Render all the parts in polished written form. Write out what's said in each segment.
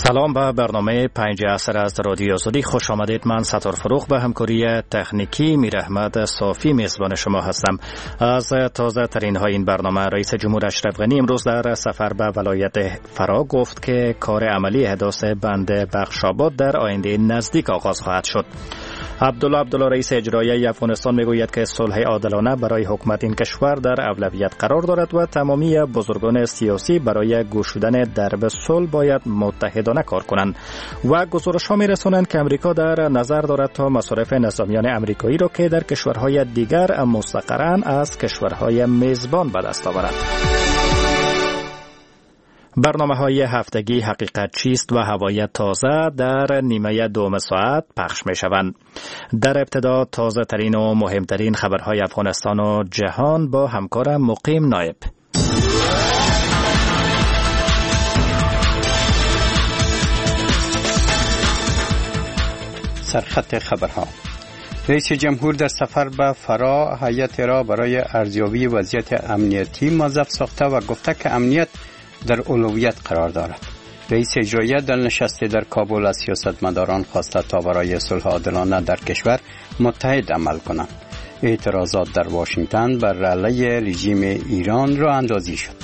سلام به برنامه 5 عصر از رادیو آزادی خوش آمدید. من ستار فروخ به همکاری تکنیکی میر احمد صافی میزبان شما هستم. از تازه ترین های این برنامه، رئیس جمهور اشرف غنی امروز در سفر به ولایت فرا گفت که کار عملی احداث بند بخشاباد در آینده نزدیک آغاز خواهد شد. عبدالله رئیس اجرایی افغانستان میگوید که صلح عادلانه برای حکومت این کشور در اولویت قرار دارد و تمامی بزرگان سیاسی برای گشودن درب صلح باید متحدانه کار کنند و گزارش ها میرسونند که امریکا در نظر دارد تا مصارف نظامیان امریکایی را که در کشورهای دیگر مستقرن از کشورهای میزبان به دست آورد. برنامه‌های هفتگی حقیقت چیست و هوای تازه در نیمه دوم ساعت پخش می‌شوند. در ابتدا تازه ترین و مهمترین خبرهای افغانستان و جهان با همکارم مقیم نایب. سرخط خبرها. رئیس جمهور در سفر به فرا هیئت را برای ارزیابی وضعیت امنیتی موظف ساخته و گفته که امنیت در اولویت قرار دارد. رئیس اجرایی در نشست در کابل از سیاستمداران خواسته تا برای صلح عادلانه در کشور متحد عمل کنند. اعتراضات در واشنگتن بر علیه رژیم ایران راه اندازی شد.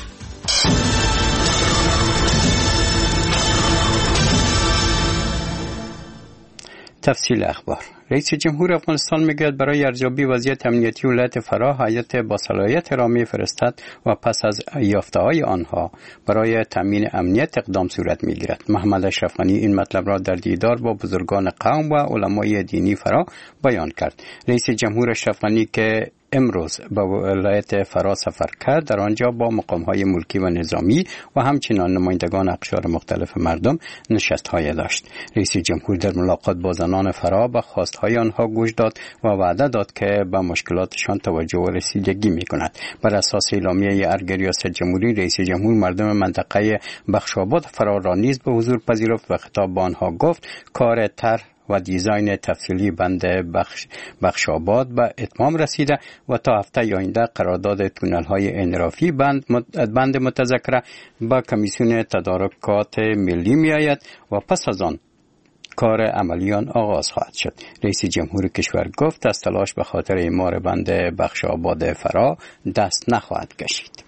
تفصیل اخبار. رئیس جمهور افغانستان میگوید برای ارزیابی وضعیت امنیتی ولایت فرا هیئت با صلاحیت را میفرستد و پس از یافته‌های آنها برای تامین امنیت اقدام صورت میگیرد. محمد اشرف غنی این مطلب را در دیدار با بزرگان قوم و علمای دینی فرا بیان کرد. رئیس جمهور اشرف غنی که امروز به ولایت فرا سفر کرد، در آنجا با مقام‌های ملکی و نظامی و همچنین نمایندگان اقشار مختلف مردم نشست‌های داشت. رئیس جمهور در ملاقات با زنان فرا به خواست‌های آنها گوش داد و وعده داد که به مشکلاتشان توجه و رسیدگی می‌کند. بر اساس اعلامیه ارگ ریاست جمهوری، رئیس جمهور مردم منطقه بخشاباد فرا را نیز به حضور پذیرفت و خطاب به آنها گفت کار طرح و دیزاین تفصیلی بند بخشاباد به اتمام رسیده و تا هفته آینده قرارداد تونل‌های انرافی بند متذکره به کمیسیون تدارکات ملی می‌آید و پس از آن کار عملیان آغاز خواهد شد. رئیس جمهور کشور گفت از تلاش به خاطر اعمار بند بخشاباد فرا دست نخواهد کشید.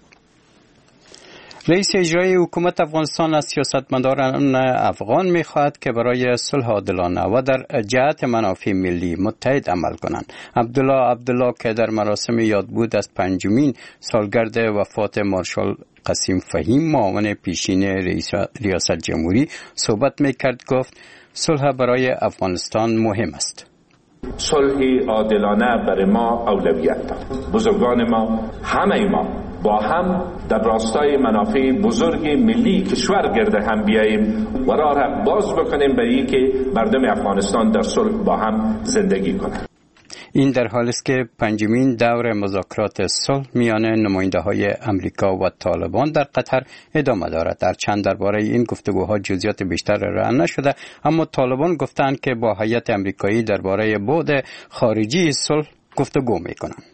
رئیس اجرایی حکومت افغانستان از سیاستمداران افغان می‌خواهد که برای صلح عادلانه و در جهت منافع ملی متحد عمل کنند. عبدالله که در مراسم یادبود از 5مین سالگرد وفات مارشال قاسم فهیم معاون پیشین ریاست جمهوری صحبت می‌کرد گفت صلح برای افغانستان مهم است. صلح عادلانه برای ما اولویت دارد. بزرگان ما، همه ما با هم در راستای منافع بزرگ ملی کشور گرد هم بیاییم و راه باز بکنیم برای اینکه مردم افغانستان در صلح با هم زندگی کنند. این در حالی است که 5مین دور مذاکرات صلح میان نماینده‌های امریکا و طالبان در قطر ادامه دارد. در چند درباره این گفتگوها جزئیات بیشتر ارائه نشده، اما طالبان گفتند که با هیئت امریکایی درباره بعد خارجی صلح گفتگو می‌کنند.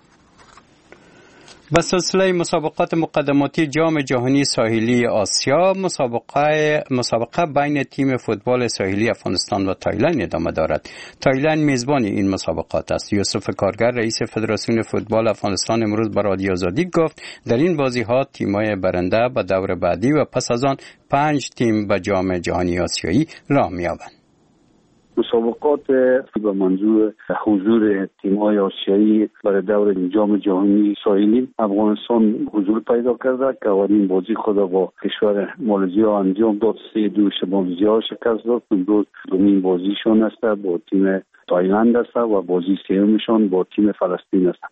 به سلسله مسابقات مقدماتی جام جهانی ساحلی آسیا، مسابقه بین تیم فوتبال ساحلی افغانستان و تایلند ادامه دارد. تایلند میزبان این مسابقات است. یوسف کارگر رئیس فدراسیون فوتبال افغانستان امروز به رادیو آزادی گفت در این بازی‌ها تیم‌های برنده به دور بعدی و پس از آن 5 تیم به جام جهانی آسیایی راه می‌یابند. مسابقات به منظور حضور تیم‌های آسیایی برای دور جام جهانی ساحلی افغانستان حضور پیدا کرده که اولین بازی خود با کشور مالزی انجام داد، 3-2 مالزی شکست داد. امروز دومین بازیشون است با تیم تایلند است و بازی سومشون با تیم فلسطین است.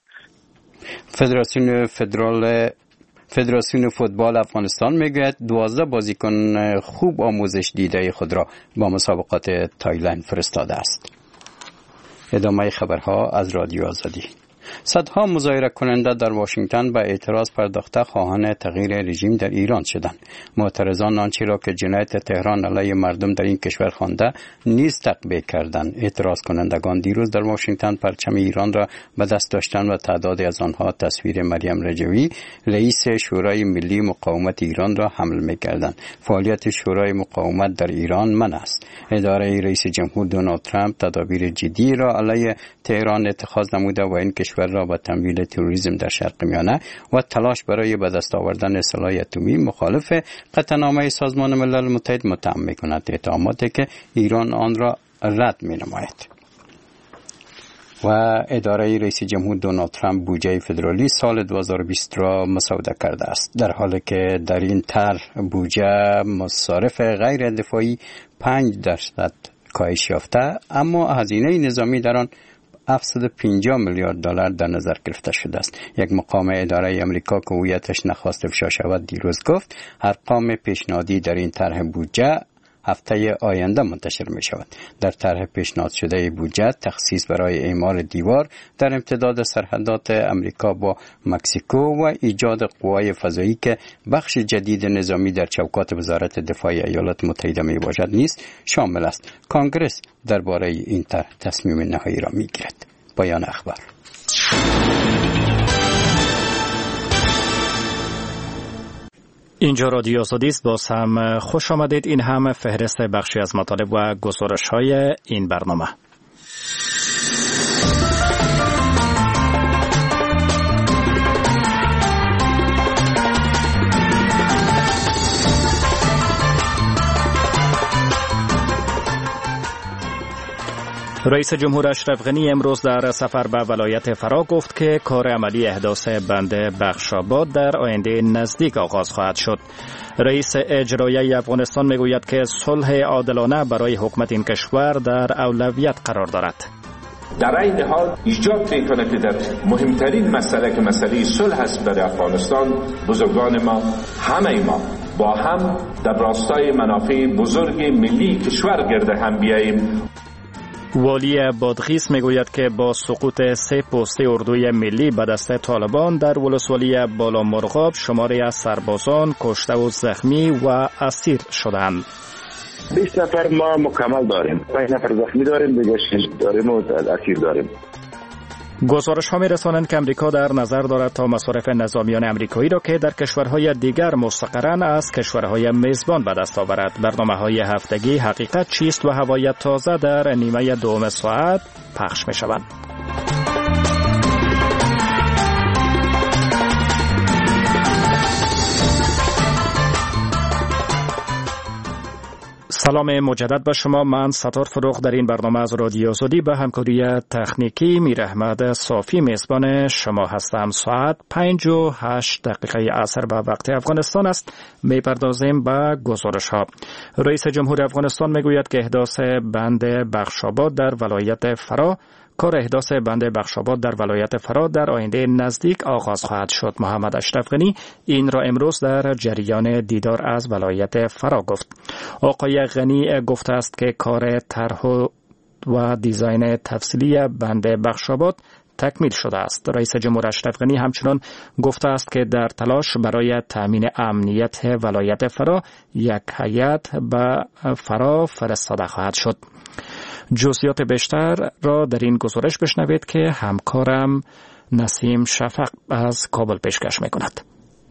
فدراسیون فوتبال افغانستان میگوید 12 بازیکن خوب آموزش دیده خود را با مسابقات تایلند فرستاده است. ادامه خبرها از رادیو آزادی. صدها مظاهره کننده در واشنگتن به اعتراض پرداخته خواهان تغییر رژیم در ایران شدند. معترضان آنچه را که جنایت تهران علیه مردم در این کشور خوانده نیز تقبیح کردند. اعتراض کنندگان دیروز در واشنگتن پرچم ایران را به دست داشتند و تعدادی از آنها تصویر مریم رجوی رئیس شورای ملی مقاومت ایران را حمل می‌کردند. فعالیت شورای مقاومت در ایران منع است. اداره رئیس جمهور دونالد ترامپ تدابیر جدی را علیه تهران اتخاذ نموده و این کشور را به تمویل تروریسم در شرق میانه و تلاش برای به دست آوردن سلاح اتمی مخالف قطعنامه سازمان ملل متحد متهم می‌کند. اتهاماتی که ایران آن را رد می‌نماید. و اداره رئیس جمهور دونالد ترامپ بودجه فدرالی سال 2020 را مسوده کرده است، در حالی که در این طرح بودجه مصارف غیر دفاعی 5% کاهش یافته، اما هزینه نظامی در آن 750 میلیارد دلار در نظر گرفته شده است. یک مقام اداره آمریکا که هویتش نخواست افشا شود دیروز گفت ارقام پیشنهادی در این طرح بودجه هفته آینده منتشر می شود. در طرح پیشنهاد شده بودجه تخصیص برای اعمار دیوار در امتداد سرحدات آمریکا با مکزیکو و ایجاد قوای فضایی که بخش جدید نظامی در چوکات وزارت دفاع ایالات متحده می باشد نیست شامل است. کانگرس درباره این طرح تصمیم نهایی را می گیرد. پایان اخبار. اینجا رادیو آزادی است. باز هم خوش آمدید. این هم فهرست بخشی از مطالب و گزارش‌های این برنامه. رئیس جمهور اشرف غنی امروز در سفر به ولایت فرا گفت که کار عملی احداث بند بخشاباد در آینده نزدیک آغاز خواهد شد. رئیس اجرایی افغانستان میگوید که صلح عادلانه برای حکومت این کشور در اولویت قرار دارد. در این حال ایجاد میکنه که در مهمترین مسئله که مسئله صلح است برای افغانستان، بزرگان ما، همه ما با هم در راستای منافع بزرگ ملی کشور گرد هم بیاییم. والی بادغیس میگوید که با سقوط 3 پست اردوی ملی به دست طالبان در ولسوالی بالامرغاب شماری از سربازان کشته و زخمی و اسیر شدند. 20 نفر ما مکمل داریم، 5 نفر زخمی داریم، دیگه 6 داریم و اسیر داریم. گزارش ها می رسانند که امریکا در نظر دارد تا مصارف نظامیان امریکایی را که در کشورهای دیگر مستقرن از کشورهای میزبان به دست آورد. برنامه های هفتگی حقیقت چیست و هوایت تازه در نیمه دوم ساعت پخش می شوند. سلام مجدد به شما. من ستار فروغ در این برنامه از رادیو آزادی به همکاری تکنیکی میراحمد صافی میزبان شما هستم. ساعت 5:08 عصر به وقت افغانستان است. میپردازیم به گزارش ها. رئیس جمهور افغانستان میگوید که احداث بند بخشاباد در ولایت فرا کار احداث بند بخشاباد در ولایت فرا در آینده نزدیک آغاز خواهد شد. محمد اشرف غنی این را امروز در جریان دیدار از ولایت فرا گفت. آقای غنی گفته است که کار طرح و دیزاین تفصیلی بند بخشاباد تکمیل شده است. رئیس جمهور اشرف غنی همچنان گفته است که در تلاش برای تامین امنیت ولایت فرا یک هیئت به فرا فرستاده خواهد شد. جزئیات بیشتر را در این گزارش بشنوید که همکارم نسیم شفق از کابل پیشکش می‌کند.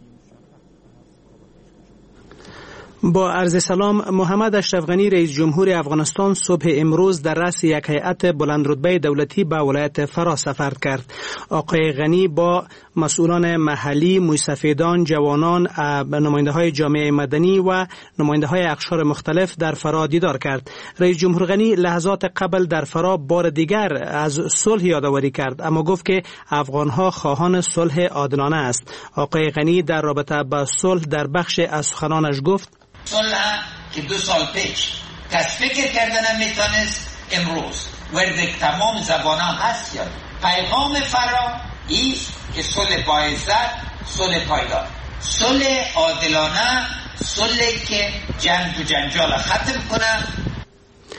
با عرض سلام، محمد اشرف غنی رئیس جمهور افغانستان صبح امروز در رأس یک هیئت بلندرتبه دولتی به ولایت فرا سفر کرد. آقای غنی با مسئولان محلی، موسفیدان، جوانان، نماینده‌های جامعه مدنی و نماینده‌های اقشار مختلف در فرا دیدار کرد. رئیس جمهور غنی لحظات قبل در فرا بار دیگر از صلح یادآوری کرد، اما گفت که افغان‌ها خواهان صلح عادلانه است. آقای غنی در رابطه با صلح در بخش از سخنانش گفت: صلح که 2 سال پیش کس فکر کردن میتونست امروز ورد تمام زبانان هست. یا پیغام فرا ایست که صلح با عزت، صلح پایدار، صلح عادلانه، صلح که جنگ و جنجال ختم کنه.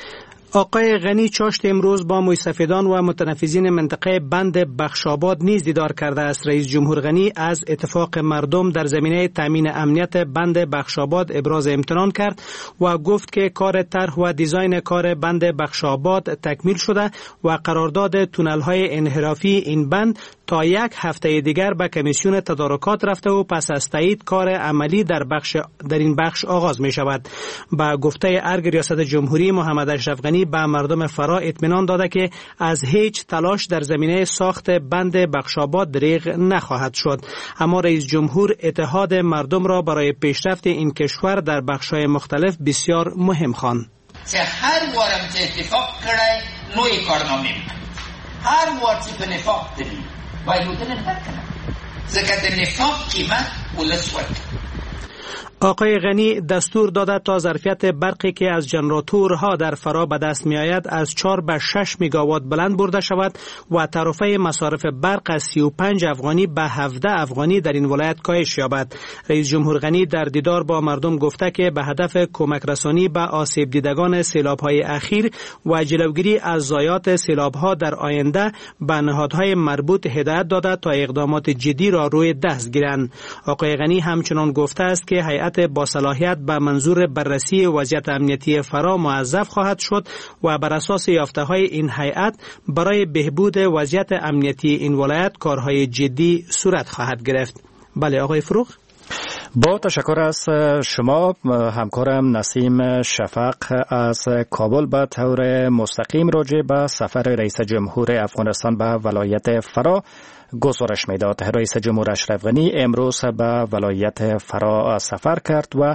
آقای غنی چاشت امروز با موسفیدان و متنفذین منطقه بند بخشاباد نیز دیدار کرده است. رئیس جمهور غنی از اتفاق مردم در زمینه تامین امنیت بند بخشاباد ابراز امتنان کرد و گفت که کار طرح و دیزاین کار بند بخشاباد تکمیل شده و قرارداد تونل‌های انحرافی این بند تا یک هفته دیگر به کمیسیون تدارکات رفته و پس از تایید کار عملی در این بخش آغاز می شود. با گفته ارگ ریاست جمهوری محمد اشرف غنی به مردم فرا اطمینان داده که از هیچ تلاش در زمینه ساخت بند بخشاباد دریغ نخواهد شد. اما رئیس جمهور اتحاد مردم را برای پیشرفت این کشور در بخش‌های مختلف بسیار مهم خواند. هر وارم که اتفاق کرده نوعی کارنامه میکنه، هر وار که به نفاق داریم باید بودن نکنم زکت نفاق قیمت ولس ورد. آقای غنی دستور داده تا ظرفیت برقی که از ژنراتورها در فرا به دست می آید از 4 به 6 میگاوات بلند برده شود و تعرفه مصارف برق از 35 افغانی به 17 افغانی در این ولایت کاهش یابد. رئیس جمهور غنی در دیدار با مردم گفته که به هدف کمک رسانی به آسیب دیدگان سیلاب‌های اخیر و جلوگیری از ضایعات سیلاب‌ها در آینده به نهادهای مربوط هدایت داده تا اقدامات جدی را روی دست گیرند. آقای غنی همچنان گفته است که هیئت با صلاحیت به منظور بررسی وضعیت امنیتی فرا موظف خواهد شد و بر اساس یافته‌های این هیئت برای بهبود وضعیت امنیتی این ولایت کارهای جدی صورت خواهد گرفت. بله آقای فروغ. با تشکر از شما. همکارم نسیم شفق از کابل به طور مستقیم راجع به سفر رئیس جمهور افغانستان به ولایت فرا گزارش میداد. رئیس جمهور اشرف غنی امروز به ولایت فرا سفر کرد و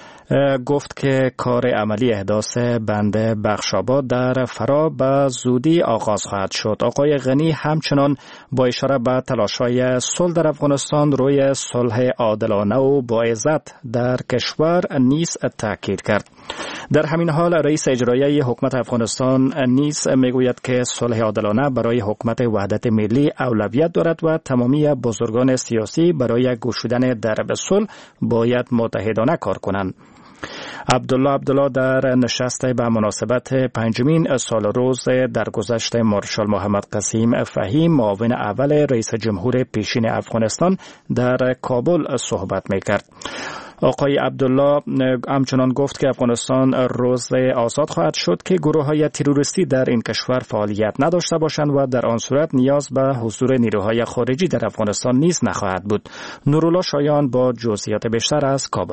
گفت که کار عملی احداث بند بخشاباد در فرا به زودی آغاز خواهد شد. آقای غنی همچنان با اشاره به تلاش‌های صلح در افغانستان روی صلح عادلانه و با عزت در کشور نیز تاکید کرد. در همین حال رئیس اجرایی حکومت افغانستان نیز میگوید که صلح عادلانه برای حکومت وحدت ملی اولویت دارد و تمامی بزرگان سیاسی برای گشودن درب صلح باید متحدانه کار کنند. عبدالله در نشست به مناسبت 5مین سال روز درگذشت مارشال محمد قسیم فهیم معاون اول رئیس جمهور پیشین افغانستان در کابل صحبت میکرد. آقای عبدالله همچنان گفت که افغانستان روز آزاد خواهد شد که گروه‌های تروریستی در این کشور فعالیت نداشته باشند و در آن صورت نیاز به حضور نیروهای خارجی در افغانستان نیز نخواهد بود. نورالله شایان با جزئیات بیشتر از کابل.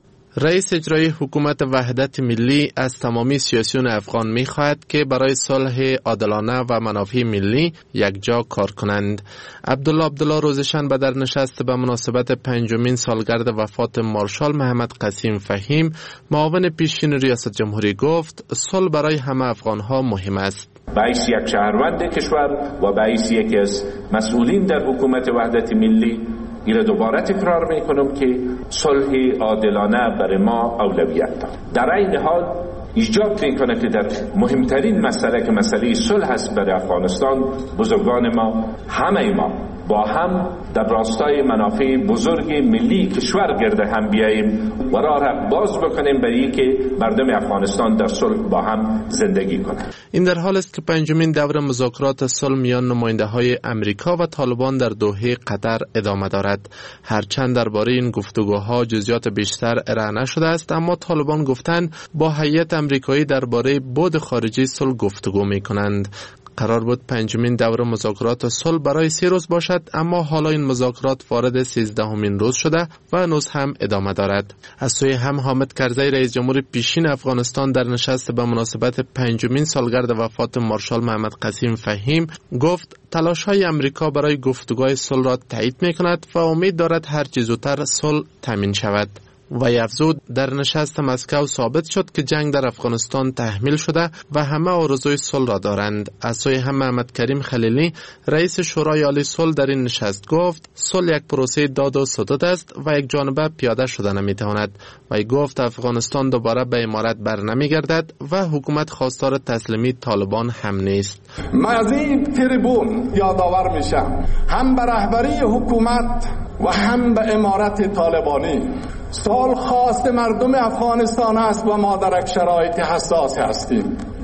رئیس اجرایی حکومت وحدت ملی از تمامی سیاسیون افغان می‌خواهد که برای صلح عادلانه و منافع ملی یکجا کار کنند. عبدالله روز شنبه در نشست به مناسبت 5مین سالگرد وفات مارشال محمد قسیم فهیم معاون پیشین ریاست جمهوری گفت صلح برای همه افغان‌ها مهم است. باعث یک شهروند کشور و باعث یکی از مسئولین در حکومت وحدت ملی ایره دوباره تکرار میکنم که صلح عادلانه برای ما اولویت دارد. در این حال ایجاب میکنه که در مهمترین مسئله که مسئله صلح است برای افغانستان بزرگان ما همه ما با هم در راستای منافع بزرگ ملی کشور گرده هم بیاییم و راه باز بکنیم برای که مردم افغانستان در صلح با هم زندگی کنند. این در حال است که 5مین دور مذاکرات صلح میان نماینده‌های امریکا و طالبان در دوحه قطر ادامه دارد. هرچند درباره این گفتگوها جزئیات بیشتر ارائه نشده است، اما طالبان گفتند با هیئت امریکایی درباره بعد خارجی صلح گفتگو می‌کنند. قرار بود 5مین دور مذاکرات صلح برای 3 روز باشد، اما حالا این مذاکرات وارد 13مین روز شده و هنوز هم ادامه دارد. از سوی هم حامد کرزی رئیس جمهور پیشین افغانستان در نشست به مناسبت 5مین سالگرد وفات مارشال محمد قسیم فهیم گفت تلاش‌های امریکا برای گفتگوهای صلح را تایید می‌کند و امید دارد هر چه زودتر صلح تامین شود. و افزود در نشست مسکو ثابت شد که جنگ در افغانستان تحمیل شده و همه آرزوی صلح را دارند. از سوی هم محمد کریم خلیلی رئیس شورای عالی صلح در این نشست گفت صلح یک پروسه داد و ستد است و یک جانبه پیاده شده نمیتواند و گفت افغانستان دوباره به امارت بر نمیگردد و حکومت خواستار تسلیمی طالبان هم نیست. من از این تریبون یادآور میشم هم به رهبری حکومت و هم به امارت طالبانی صلح خواست مردم افغانستان است و ما در یک شرایط حساس هستیم.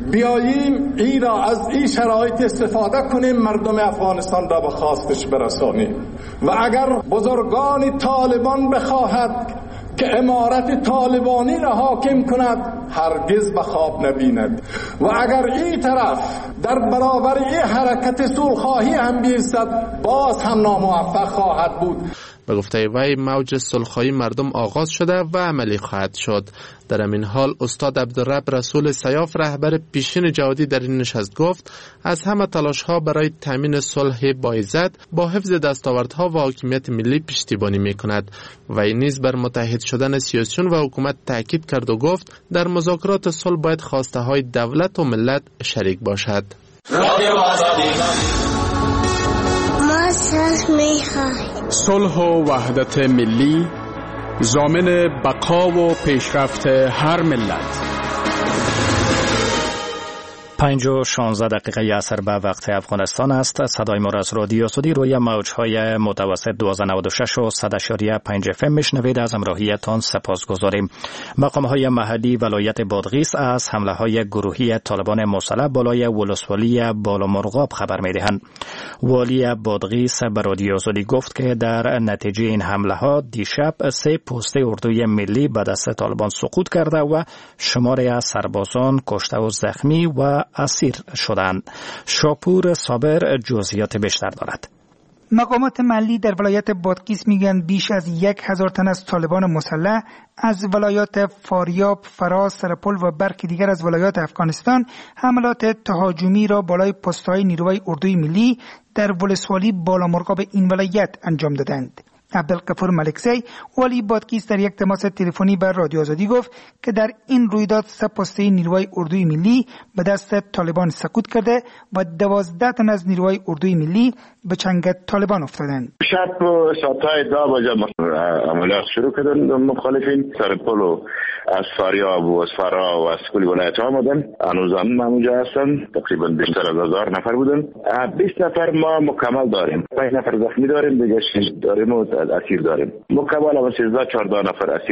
بیاییم ای را از این شرایط استفاده کنیم، مردم افغانستان را به خواستش برسانیم. و اگر بزرگان طالبان بخواهد که امارت طالبانی را حاکم کند، هرگز به خواب نبیند. و اگر این طرف در برابر این حرکت صلح‌خواهی هم بیستد، باز هم ناموفق خواهد بود. به گفته وی موج صلح‌خواهی مردم آغاز شده و عملی خواهد شد. در این حال استاد عبدالرب رسول سیاف رهبر پیشین جهادی در این نشست گفت از همه تلاش‌ها برای تامین صلح باعزت با حفظ دستاوردها و حاکمیت ملی پشتیبانی می‌کند. وی نیز بر متحد شدن سیاسیون و حکومت تاکید کرد و گفت در مذاکرات صلح باید خواسته‌های دولت و ملت شریک باشد. صلح و وحدت ملی ضامن بقا و پیشرفت هر ملت. 5:16 عصر به وقت افغانستان است. صدای ما را از رادیو سعودی روی موج‌های متوسط 1296 و 100.5 FM میشنوید. از همراهیتان سپاسگزاریم. مقام‌های محلی ولایت بادغیس از حمله‌های گروهی طالبان مسلح بالای ولسوالی بالامرغاب خبر می‌دهند. والی بادغیس به رادیو سعودی گفت که در نتیجه این حمله‌ها دیشب 3 پوسته اردوی ملی به دست طالبان سقوط کرده و شماری از سربازان کشته و زخمی و اسیر شدند. شاپور صابر جزئیات بیشتر دارد. مقامات محلی در ولایت بادغیس میگن بیش از 1000 تن از طالبان مسلح از ولایات فاریاب، فراز، سرپل و برخی دیگر از ولایات افغانستان حملات تهاجمی را بالای پست‌های نیروی اردوی ملی در ولسوالی بالامرغاب این ولایت انجام دادند. عبدالغفور ملکزی والی بادغیس در یک تماس تلفنی بر رادیو آزادی گفت که در این رویداد 3 پسته نیروی اردوی ملی به دست طالبان سقوط کرده و 12 تن از نیروی اردوی ملی به چنگ طالبان افتادند. شب ساعتهای 10 بجه عملیات شروع کردن مخالفین. سرپل و از فاریاب و از فرا و از کلی ولایت آمدن. هنوز هم اونجا هستن. تقریبا بیشتر از 1000 نفر بودن. 20 نفر ما مکمل داریم. 5 نفر زخمی داریم، دیگه 6 داریم و اسیر داریم. مکمل هم 13-14 نفر اسیر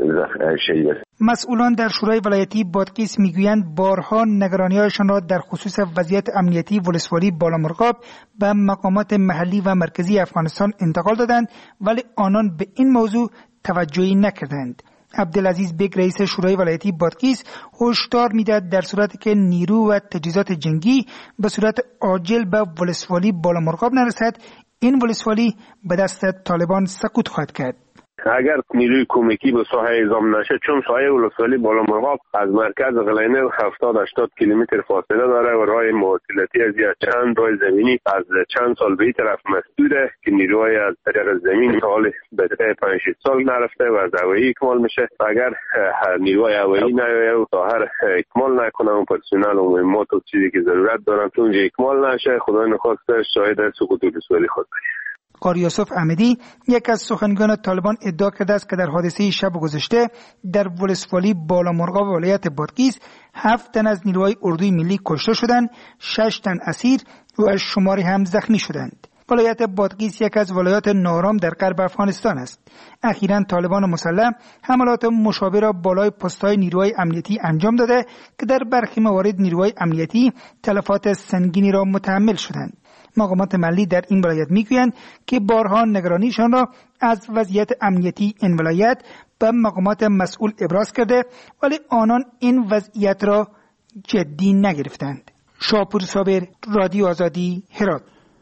شهید است. مسئولان در شورای ولایتی بادغیس میگویند بارها نگرانی‌هایشان را در خصوص وضعیت امنیتی ولسوالی بالامرغاب به مقامات محلی و مرکزی افغانستان انتقال دادند، ولی آنان به این موضوع توجهی نکردند. عبدالعزیز بیگ رئیس شورای ولایتی بادغیس هشدار میدهد در صورتی که نیرو و تجهیزات جنگی به صورت عاجل به ولسوالی بالامرغاب نرسد، این ولسوالی به دست طالبان سقوط خواهد کرد. اگر نیروی کمکی به ساحه اعزام نشه، چون ساحه ولسوالی بالامرغاب از مرکز قلعه 70-80 کیلومتر فاصله داره و راه مواصلاتی از چند راه زمینی از چند سال به این طرف مسدوده که نیروهای از طریق زمین تا حال به 5-6 سال نرفته و از هوایی اکمال میشه. اگر نیروهای هوایی نیایه و تا هر اکمال نکنه و پرسنل و مهمات و چیزی که ضرورت دارن تو اونجا اکمال نشه، خدای نخواسته شاید سقوط ولسوالی خود بشه. قاری یوسف احمدی یک از سخنگویان طالبان ادعا کرده است که در حادثه شب گذشته در ولسوالی بالامرغاب ولایت بادغیس 7 تن از نیروهای اردوی ملی کشته شدند، 6 تن اسیر و شماری هم زخمی شدند. ولایت بادغیس یک از ولایات ناآرام در غرب افغانستان است. اخیراً طالبان مسلح حملات مشابه را بالای پست‌های نیروهای امنیتی انجام داده که در برخی موارد نیروهای امنیتی تلفات سنگینی را متحمل شدند. مقامات محلی در این ولایت میگویند که بارها نگرانیشان را از وضعیت امنیتی این ولایت به مقامات مسئول ابراز کرده، ولی آنان این وضعیت را جدی نگرفتند. شاپور صابر، رادیو آزادی، هرات.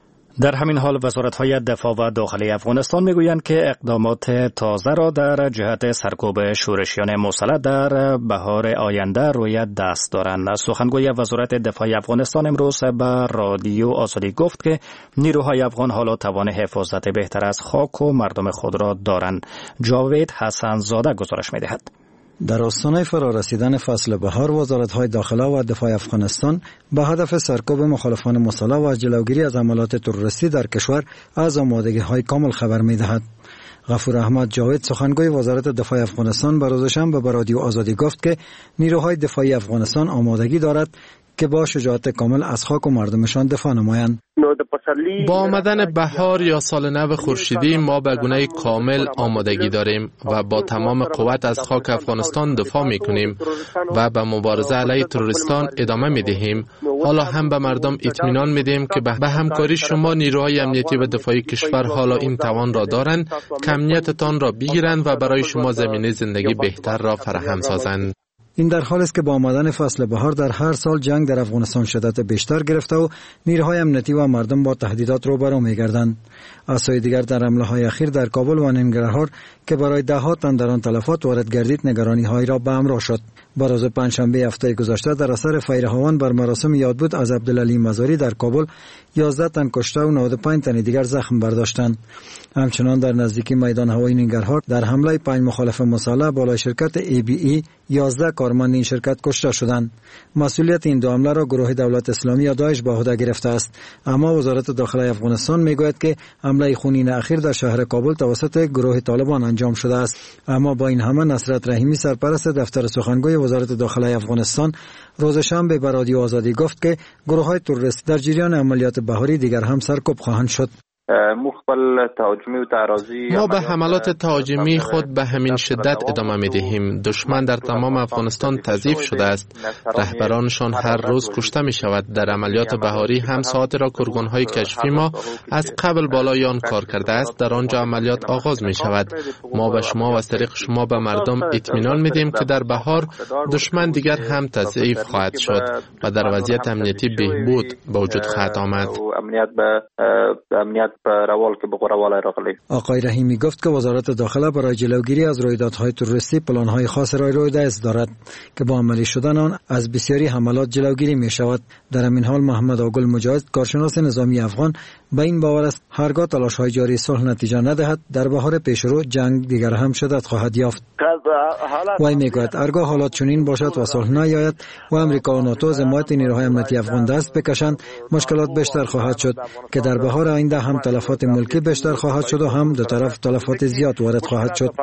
در همین حال وزارت‌های دفاع و داخلی افغانستان میگویند که اقدامات تازه را در جهت سرکوب شورشیان مسلح در بهار آینده روی دست دارند. سخنگوی وزارت دفاع افغانستان امروز به رادیو آزادی گفت که نیروهای افغان حالا توان حفاظت بهتر از خاک و مردم خود را دارند. جاوید حسن زاده گزارش می‌دهد. در آستانه فرارسیدن فصل بهار، وزارت‌های داخله و دفاع افغانستان به هدف سرکوب مخالفان مسلح و جلوگیری از حملات تروریستی در کشور از آمادگی‌های کامل خبر می‌دهد. غفور احمد جاوید سخنگوی وزارت دفاع افغانستان به روز شنبه به رادیو آزادی گفت که نیروهای دفاعی افغانستان آمادگی دارد که با شجاعت کامل از خاک و مردمشان دفاع نمایند. با آمدن بهار یا سال نو خورشیدی ما به گونه کامل آمادگی داریم و با تمام قوت از خاک افغانستان دفاع میکنیم و به مبارزه علیه تروریستان ادامه میدهیم. حالا هم به مردم اطمینان میدیم که به همکاری شما نیروهای امنیتی و دفاعی کشور حالا این توان را دارند که امنیتتان را بگیرند و برای شما زمینه زندگی بهتر را فراهم سازند. این در حالی است که با آمدن فصل بهار در هر سال جنگ در افغانستان شدت بیشتر گرفته و نیروهای امنیتی و مردم با تهدیدات روبرو می‌گردند. از سوی دیگر در حمله‌های اخیر در کابل و ننگرهار که برای ده‌ها تن در آن تلفات وارد گردید نگرانی‌هایی را به همراه شد. با روز پنجشنبه هفته گذشته در اثر فیر هاون بر مراسم یادبود از عبدالعلی مزاری در کابل 11 تن کشته و 95 تن دیگر زخم برداشتند. همچنان در نزدیکی میدان هوایی ننگرهار در حمله 5 مخالف مسلح بالای شرکت ABE 11 کارمند این شرکت کشته شدند. مسئولیت این دو حمله را گروه دولت اسلامی یا داعش به عهده گرفته است، اما وزارت داخلی افغانستان میگوید که حمله خونین اخیر در شهر کابل توسط گروه طالبان انجام شده است. اما با این همه نصرت رحیمی سرپرست دفتر سخنگوی وزارت داخلی افغانستان روز شنبه به رادیو آزادی گفت که گروه‌های تروریستی در جریان عملیات بهاری دیگر هم سرکوب خواهند شد. ما به حملات تهاجمی خود به همین شدت ادامه می‌دهیم. دشمن در تمام افغانستان تضعیف شده است. رهبرانشان هر روز کشته می‌شود. در عملیات بهاری هم ساعت را کارگان‌های کشفی ما از قبل بالای آن کار کرده است. در آنجا عملیات آغاز می‌شود. ما به شما و از طریق شما به مردم اطمینان می‌دهیم که در بهار دشمن دیگر هم تضعیف خواهد شد و در وضعیت امنیتی بهبود به وجود خواهد آمد. آقای رحیمی گفت که وزارت داخله برای جلوگیری از رویدادهای تروریستی پلان‌های خاص را روی دست دارد که با عملی شدن آن از بسیاری حملات جلوگیری می شود. در همین حال محمد آگل مجاهد کارشناس نظامی افغان به این باور است هرگاه تلاش‌های جاری صلح نتیجه ندهد در بهار پیشرو جنگ دیگر هم شدت خواهد یافت. وی میگوید هرگاه حالات چنین باشد و صلح نیاید و امریکا و ناتو از حمایت نیروهای امنیتی افغان دست بکشند مشکلات بیشتر خواهد شد که در بهار آینده هم تلفات ملکی بیشتر خواهد شد و هم دو طرف تلفات زیاد وارد خواهد شد.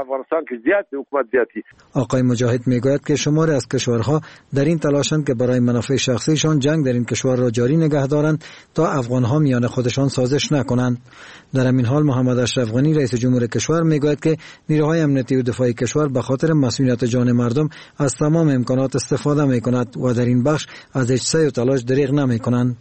آقای مجاهد میگوید که شماری از کشورها در این تلاشند که برای منافع شخصیشان جنگ در این کشور را جاری نگه دارند تا افغانها میان خودشان سازش نکنند. در همین حال محمد اشرف غنی رئیس جمهور کشور میگوید که نیروهای امنیتی و دفاعی کشور به خاطر مسئولیت جان مردم از تمام امکانات استفاده میکند و در این بخش از هیچ سعی و تلاش دریغ نمیکنند.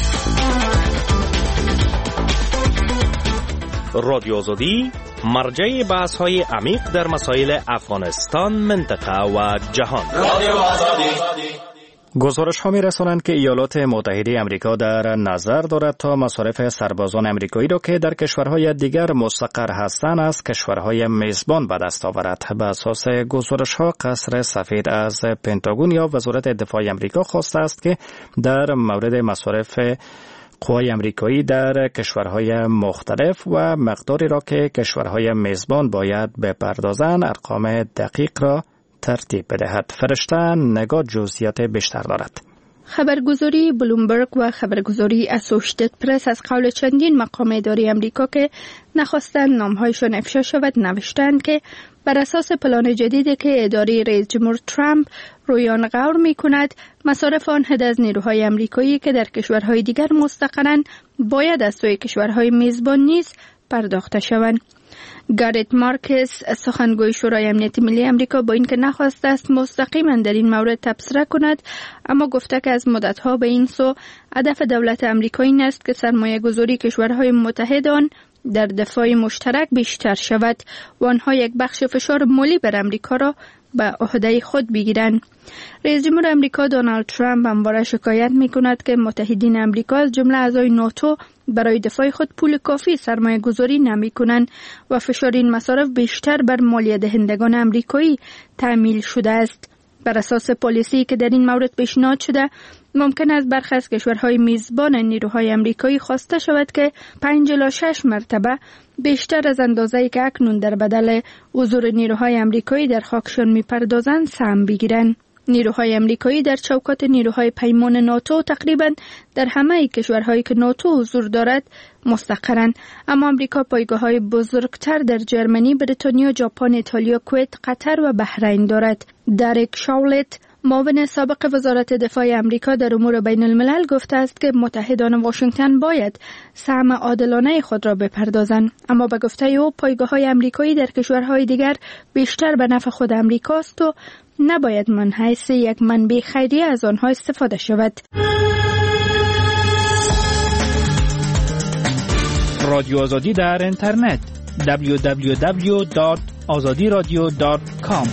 رادیو آزادی مرجع بحث‌های عمیق در مسائل افغانستان، منطقه و جهان. رادیو آزادی گزارش ها می رسانند که ایالات متحده امریکا در نظر دارد تا مصارف سربازان امریکایی را که در کشورهای دیگر مستقر هستند از کشورهای میزبان به دست آورد. به اساس گزارش ها قصر سفید از پنتاگون یا وزارت دفاع امریکا خواسته است که در مورد مصارف قوای امریکایی در کشورهای مختلف و مقداری را که کشورهای میزبان باید بپردازند ارقام دقیق را ترتیب بدهد. فرشته نگاه جزئیات بیشتر دارد. خبرگزاری بلومبرگ و خبرگزاری اسوشیتد پرس از قول چندین مقام اداری امریکا که نخواستند نامهایشان افشا شود نوشتند که بر اساس پلان جدیدی که اداره رئیس جمهور ترامپ روی آن غور می‌کند، مصارف آن از نیروهای امریکایی که در کشورهای دیگر مستقرند باید از سوی کشورهای میزبان نیز پرداخته شوند. گارت مارکس سخنگوی شورای امنیت ملی امریکا با اینکه نخواسته است مستقیما در این مورد تبصره کند، اما گفته که از مدت‌ها به این سو هدف دولت امریکا این است که سرمایه گذاری کشورهای متحد آن در دفاع مشترک بیشتر شود و آنها یک بخش فشار مالی بر امریکا را به عهده خود بگیرند. رئیس جمهور امریکا دونالد ترامپ همواره شکایت می‌کند که متحدین امریکا از جمله اعضای ناتو برای دفاع خود پول کافی سرمایه گذاری نمی‌کنند و فشار این مصارف بیشتر بر مالیه دهندگان امریکایی تحمیل شده است. بر اساس پالیسی که در این مورد پیشنهاد شده، ممکن است برخی از کشورهای میزبان نیروهای امریکایی خواسته شود که 5 الی 6 مرتبه بیشتر از اندازه‌ای که اکنون در بدل حضور نیروهای امریکایی در خاکشان می‌پردازند سهم بگیرند. نیروهای امریکایی در چوکات نیروهای پیمان ناتو تقریبا در همه کشورهایی که ناتو حضور دارد مستقرند، اما امریکا پایگاه‌های بزرگتر در جرمنی، بریتانیا، ژاپن، ایتالیا، کویت، قطر و بحرین دارد. دریک شاولت، معاون سابق وزارت دفاع امریکا در امور بین الملل، گفته است که متحدان واشنگتن باید سهم عادلانه خود را بپردازند، اما به گفته او پایگاه‌های امریکایی در کشورهای دیگر بیشتر به نفع خود امریکاست و نباید من حیث یک منبع خیریه از آنها استفاده شود. رادیو آزادی در اینترنت www.azadiradio.com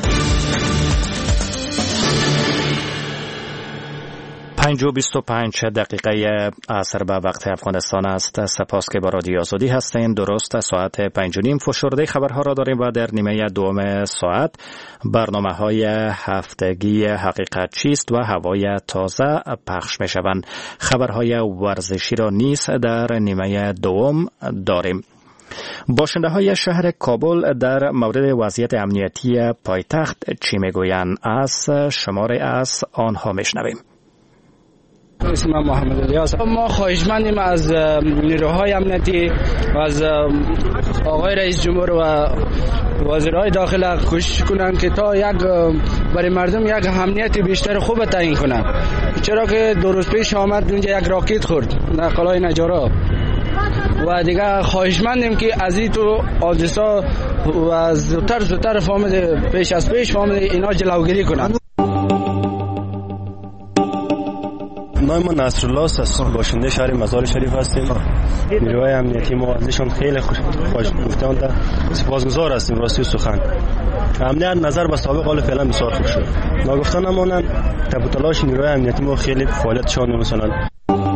5:25 عصر به وقت افغانستان است. سپاس که با رادیو آزادی هستین. درست ساعت 5:30 فشرده خبرها را داریم و در نیمه دوم ساعت برنامه‌های هفتگی حقیقت چیست و هوای تازه پخش می‌شوند. خبرهای ورزشی را نیز در نیمه دوم داریم. باشنده های شهر کابل در مورد وضعیت امنیتی پایتخت چی میگویند؟ از شماره از آنها میشنویم. اسم محمد الیاس. ما خواهشمندیم از نیروهای امنیتی و از آقای رئیس جمهور و وزیرهای داخله کوشش کنند که تا برای مردم یک امنیت بیشتر خوب تعیین کنند، چرا که دو روز پیش آمد اونجا یک راکت خورد در قلعه نجارا و دیگه خواهشمندیم که از این تو حادثه و زودتر فهمید پیش از پیش فهمید اینا جلوگیری کنند. نام من نصرالله است، باشنده شهر مزار شریف هستیم. نیروهای امنیتی ما ازشون خیلی خوش گفتند، سپاسگزار هستیم. راستی سخن امنیت نظر به سابق حال فعلا بسیار خوب شد. ناگفتن امانن تب و تلاش نیروهای امنیتی ما خیلی فعالیتشان نمی‌سنن.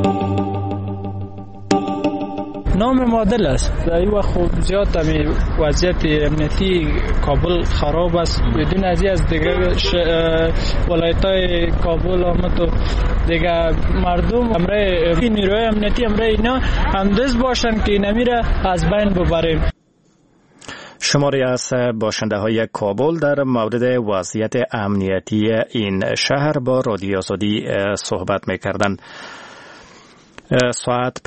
نام معادل است. در این وقت زیاد وضعیت امنیتی کابل خراب است. بدون از دیگر ولایت‌های کابل آمد و دیگر مردم امره نیروهای امنیتی امره اینا همدست باشن که نمیره از بین ببریم. شماری از باشنده های کابل در مورد وضعیت امنیتی این شهر با رادیو آزادی صحبت می‌کردند. ساعت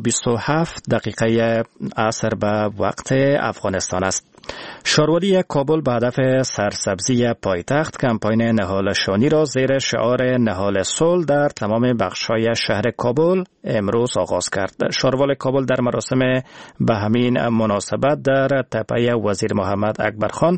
5:27 عصر به وقت افغانستان است. شاروالی کابل به هدف سرسبزی پایتخت کمپاین نهالشانی را زیر شعار نهال صلح در تمام بخش‌های شهر کابل امروز آغاز کرد. شاروال کابل در مراسم به همین مناسبت در تپه وزیر محمد اکبرخان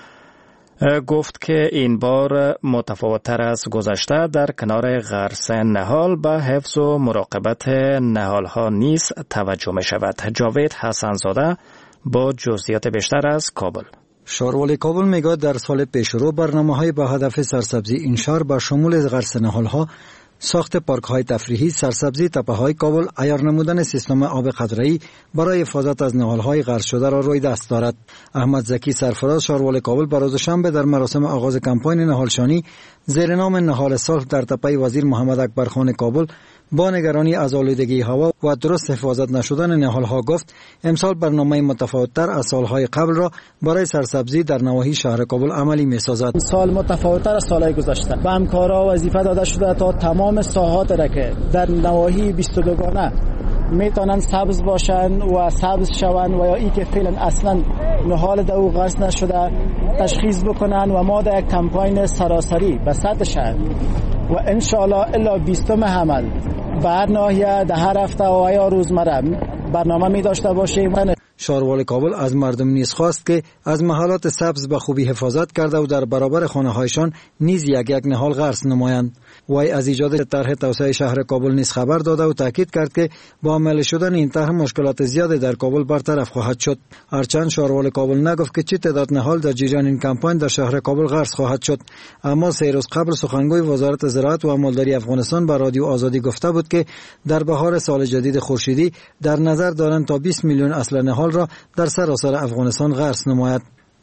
گفت که این بار متفاوت‌تر از گذشته در کنار غرس نهال به حفظ و مراقبت نهال‌ها نیز توجه می شود. جاوید حسنزاده با جزئیات بیشتر از کابل. شاروالی کابل میگوید در سال پیشرو برنامه‌های به هدف سرسبزی این شهر با شمول غرس نهال‌ها، ساخت پارک‌های تفریحی، سرسبزی تپه‌های کابل، عیار نمودن سیستم آب قطره‌ای برای حفاظت از نهال‌های غرس شده را روی دست دارد. احمد زکی سرفراز شاروالی کابل بر روز شنبه در مراسم آغاز کمپاین نهالشانی زیر نام نهال صلح در تپه وزیر محمد اکبرخان کابل با نگرانی از آلودگی هوا و درست حفاظت نشدن نهال‌ها گفت امسال برنامه متفاوت‌تر از سال‌های قبل را برای سرسبزی در نواحی شهر کابل عملی می‌سازد. سال متفاوت‌تر از سال‌های گذشته به همکارا وظیفه داده شده تا تمام ساحات را که در نواحی 22 گانه میتونن سبز باشن و سبز شون و یا ای که فعلا اصلا نهال در او غرس نشده تشخیص بکنن و ما در یک کمپاین سراسری به سطح شهر و انشاءالله الا 20 حمل بر ناحیه در هر هفته و یا روزمره برنامه می داشته باشیم. شاروالی کابل از مردم نیز خواست که از محلات سبز به خوبی حفاظت کرده و در برابر خانه‌هایشان نیز یک نهال غرس نمایند. وی از ایجاد طرح توسعه شهر کابل نیز خبر داده و تاکید کرد که با عملی شدن این طرح مشکلات زیادی در کابل برطرف خواهد شد. هرچند شاروالی کابل نگفت که چه تعداد نهال در جریان این کمپاین در شهر کابل غرس خواهد شد، اما 3 روز قبل سخنگوی وزارت زراعت و امالداری افغانستان به رادیو آزادی گفته بود که در بهار سال جدید خورشیدی در نظر دارند تا 20 میلیون اصل نهال را در سراسر افغانستان غرس نماید.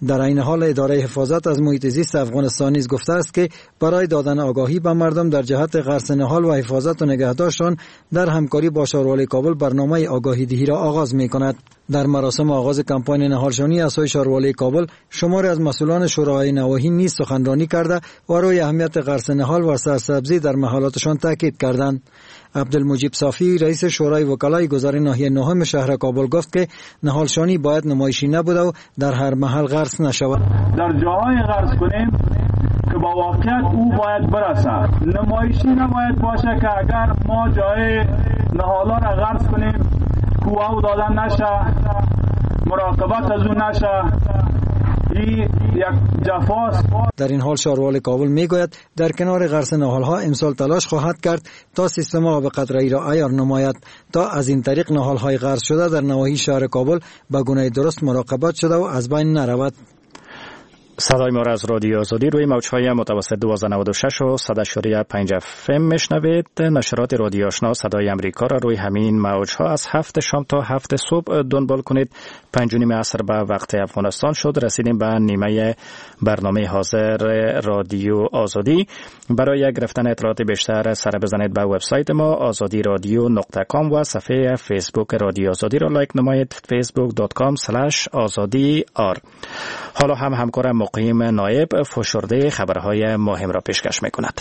در این حال اداره حفاظت از محیط زیست افغانستان نیز گفته است که برای دادن آگاهی به مردم در جهت غرس نهال و حفاظت و نگهداشتشان در همکاری با شاروالی کابل برنامه آگاهی دهی را آغاز می‌کند. در مراسم آغاز کمپاین نهالشانی از سوی شاروالی کابل شماری از مسئولان شوراهای نواحی نیز سخنرانی کرده و روی اهمیت غرس نهال و سرسبزی در محلاتشان تاکید کردند. عبدالمجید صافی رئیس شورای وکلای گذار ناحیه نهم شهر کابل گفت که نهالشانی باید نمایشی نبوده و در هر محل غرس نشود. در جاهای غرس کنیم که با واقعیت او باید برسد. نمایشی نباید باشه که اگر ما جای نهالا را غرس کنیم کوه دادن نشه، مراقبت از اون نشه، این یک جفاست. در این حال شاروال کابل میگوید در کنار غرس نهالها امسال تلاش خواهد کرد تا سیستم آب قطره‌ای را عیار نماید تا از این طریق نهالهای غرس شده در نواحی شهر کابل به گونه درست مراقبت شده و از بین نرود. صدای ما را از رادیو آزادی روی موج‌های متوسط 1296 و 100.5 FM میشنوید. نشرات رادیو آشنا صدای امریکا را روی همین موج‌ها از 7 شام تا 7 صبح دنبال کنید. 5:30 عصر به وقت افغانستان شد. رسیدیم به نیمه برنامه حاضر رادیو آزادی. برای گرفتن اطلاعات بیشتر سر بزنید به وبسایت ما azadiradio.com و صفحه فیسبوک رادیو آزادی را لایک نمایید facebook.com/azadi.r. حالا هم همکارم مقیم نایب فشرده خبرهای مهم را پیشکش می‌کند.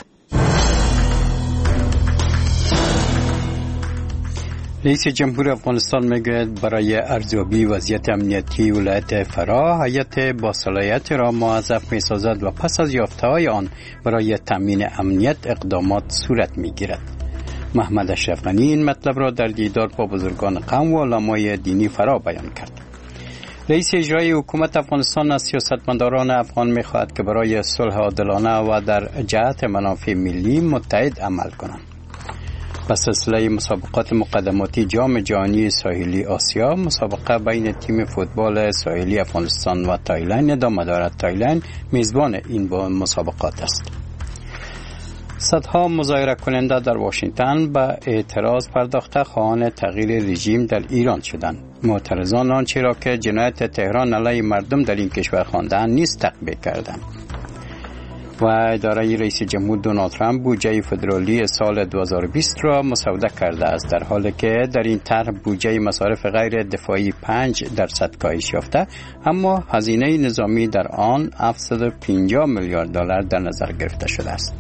رئیس جمهور افغانستان میگوید برای ارزیابی وضعیت امنیتی ولایت فرا هیئت با صلاحیت را موظف می‌سازد و پس از یافته‌های آن برای تامین امنیت اقدامات صورت می‌گیرد. محمد اشرف غنی این مطلب را در دیدار با بزرگان قوم و علمای دینی فرا بیان کرد. رئیس اجرایی حکومت افغانستان از سیاستمداران افغان می‌خواهد که برای صلح عادلانه و در جهت منافع ملی متحد عمل کنند. به سلسله مسابقات مقدماتی جام جهانی ساحلی آسیا، مسابقه بین تیم فوتبال ساحلی افغانستان و تایلند ادامه دارد. تایلند میزبان این مسابقات است. صدها مظاهره کننده در واشنگتن به اعتراض پرداخته خواهان تغییر رژیم در ایران شدند. معترضان آنچه را که جنایت تهران علیه مردم در این کشور خواندند نیز تقبیح کردند. و اداره رئیس جمهور دونالد ترامپ بودجه فدرالی سال 2020 را مسوده کرده است، در حالی که در این طرح بودجه مصارف غیر دفاعی 5% کاهش یافته، اما هزینه نظامی در آن 750 میلیارد دلار در نظر گرفته شده است.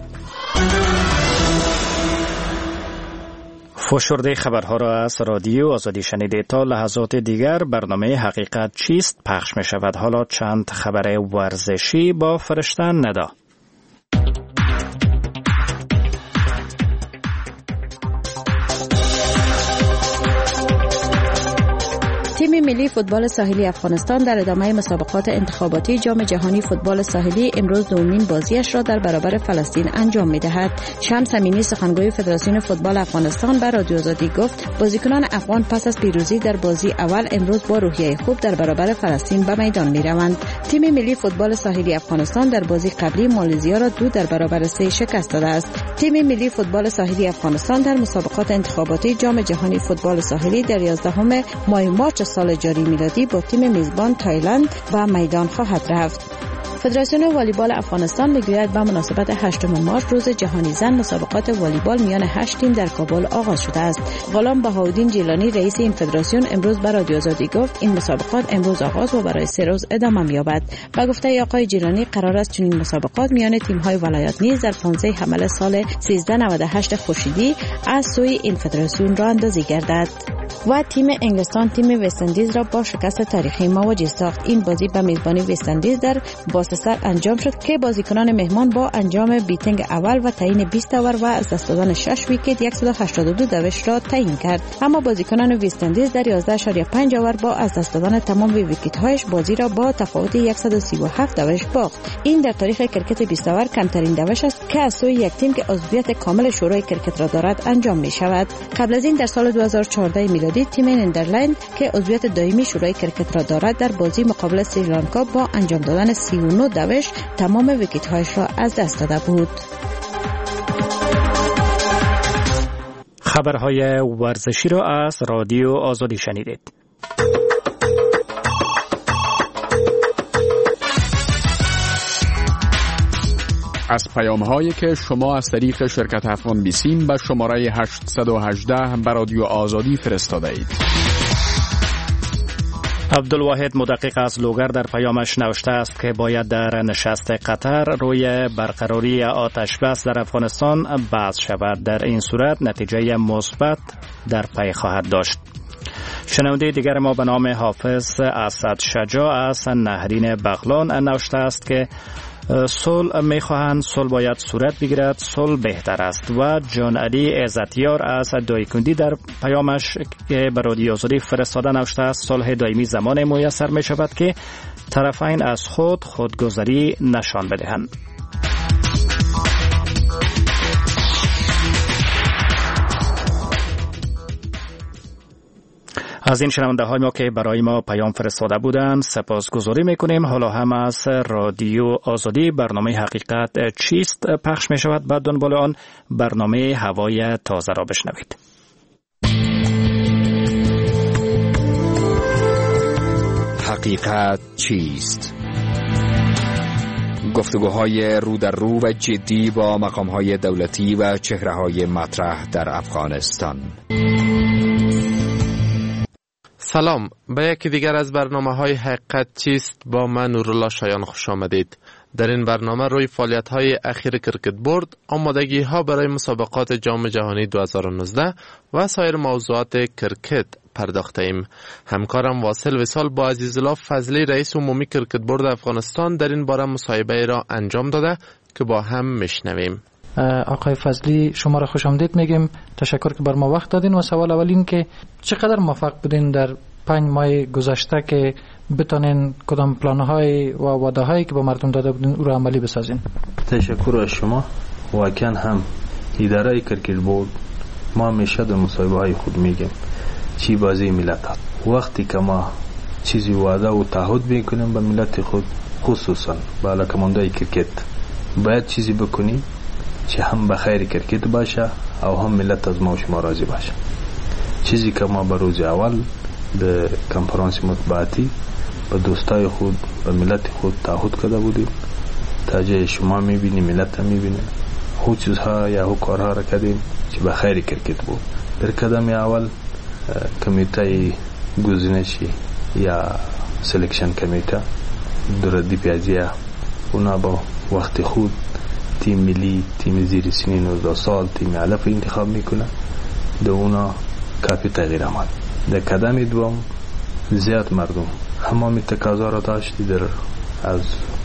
فشرده خبرها را از رادیو آزادی شنیده. تا لحظات دیگر برنامه حقیقت چیست پخش می شود. حالا چند خبر ورزشی با فرشته ندا. تیم ملی فوتبال ساحلی افغانستان در ادامه مسابقات انتخاباتی جام جهانی فوتبال ساحلی امروز دومین بازیش را در برابر فلسطین انجام می‌دهد. شمس امینی سخنگوی فدراسیون فوتبال افغانستان به رادیو آزادی گفت بازیکنان افغان پس از پیروزی در بازی اول امروز با روحیه خوب در برابر فلسطین به میدان می‌روند. تیم ملی فوتبال ساحلی افغانستان در بازی قبلی مالزیا را 2 در برابر 3 شکست داده است. تیم ملی فوتبال ساحلی افغانستان در مسابقات انتخاباتی جام جهانی فوتبال ساحلی در 11 ماه مارس سال جاری میلادی با تیم میزبان تایلند و میدان خواهد رفت. فدراسیون والیبال افغانستان میگوید به مناسبت 8 مارس روز جهانی زن مسابقات والیبال میان 8 تیم در کابل آغاز شده است. غلام بهاءالدین جیلانی رئیس این فدراسیون امروز به رادیو آزادی گفت این مسابقات امروز آغاز و برای 3 روز ادامه می‌یابد. با گفته آقای جیلانی قرار است چنین مسابقات میان تیم‌های ولایات نیز در 15 حمل سال 1398 خورشیدی از سوی این فدراسیون راه‌اندازی گردد. و تیم انگلستان تیم وست اندیز را با شکست تاریخی مواجه ساخت. این بازی به میزبانی وست اندیز در باستسر انجام شد که بازیکنان مهمان با انجام بیتینگ اول و تعیین 20 اوور و از دست دادن 6 ویکت 182 دوش را تعیین کرد، اما بازیکنان وست اندیز در 11.5 اوور با از دست دادن تمام ویکت‌هایش بازی را با تفاوت 137 دوش باخت. این در تاریخ کرکت 20 اوور کمترین دوش است که از سوی یک تیم که عضویت کامل شورای کرکت را دارد انجام می شود. قبل از این در سال 2014 میلادی تیم نیدرلند که عضویت دائمی شورای کرکت را دارد در بازی مقابل سریلانکا با انجام دادن 39 دوش تمام ویکت‌هایش را از دست داده بود. خبرهای ورزشی را از رادیو آزادی شنیدید. از پیام‌هایی که شما از طریق شرکت افغان بیسیم به شماره 818 به رادیو آزادی فرستاده اید. عبدالواحد مدقق از لوگر در پیامش نوشته است که باید در نشست قطر روی برقراری آتش بس در افغانستان بحث شود. در این صورت نتیجه مثبت در پی خواهد داشت. شنونده دیگر ما به نام حافظ اسد شجاع از نهرین بغلان نوشته است که صلح میخواهند، صلح باید صورت بگیرد، صلح بهتر است. و جان علی عزتیار از دایکندی در پیامش که به رادیو آزادی فرستاده نوشته است صلح دائمی زمان میسر می شود که طرفین از خودگذری نشان بدهند. از این شنونده های ما که برای ما پیام فرستاده بودند سپاسگزاری میکنیم. حالا هم از رادیو آزادی برنامه حقیقت چیست پخش می شود. بعد دنبال آن برنامه هوای تازه را بشنوید. حقیقت چیست؟ گفتگوهای رو در رو و جدی با مقامهای دولتی و چهره‌های مطرح در افغانستان. سلام، به یکی دیگر از برنامه‌های حقیقت چیست با من نورالله شایان خوش آمدید. در این برنامه روی فعالیت‌های اخیر کرکت بورد، آمادگی‌ها برای مسابقات جام جهانی 2019 و سایر موضوعات کرکت پرداخته‌ایم. همکارم واصل وصال با عزیزالله فضلی رئیس عمومی کرکت بورد افغانستان در این باره مصاحبه را انجام داده که با هم میشنویم. آقای فضلی شما را خوش آمدید میگیم. تشکر که بر ما وقت دادین. و سوال اول این که چقدر موفق بودین در 5 ماه گذشته که بتونین کدام پلان‌های و وعده‌هایی که با مردم داده بودین او را عملی بسازین؟ تشکر از شما. واقعا هم اداره کرکت بورد ما همیشه در مصاحبه‌های خود میگیم چی بازی ملت هست. وقتی که ما چیزی وعده و تعهد میکنیم به ملت خود، خصوصا به علاقه‌مندای کرکت، باید چیزی بکنی که هم به خیر کرکت باشه او هم ملت از ما و شما راضی باشه. چیزی که ما به روز اول در کنفرانس مطبوعاتی به دوستای خود به ملت خود تعهد کرده بودیم تا جای شما میبینی ملت هم میبینه خود چیزها یا کارها را کردیم که به خیر کرکت بود. در قدم اول کمیته گزینشی یا سلکشن کمیته در دیپیازیه اونا با وقت خود تیم ملی، تیم زیر سنین 19 سال، تیم علف انتخاب میکنه. در اونا کافی تغییر آمد. در قدم دوم زیاد مردم همه تقاضا را داشتی در از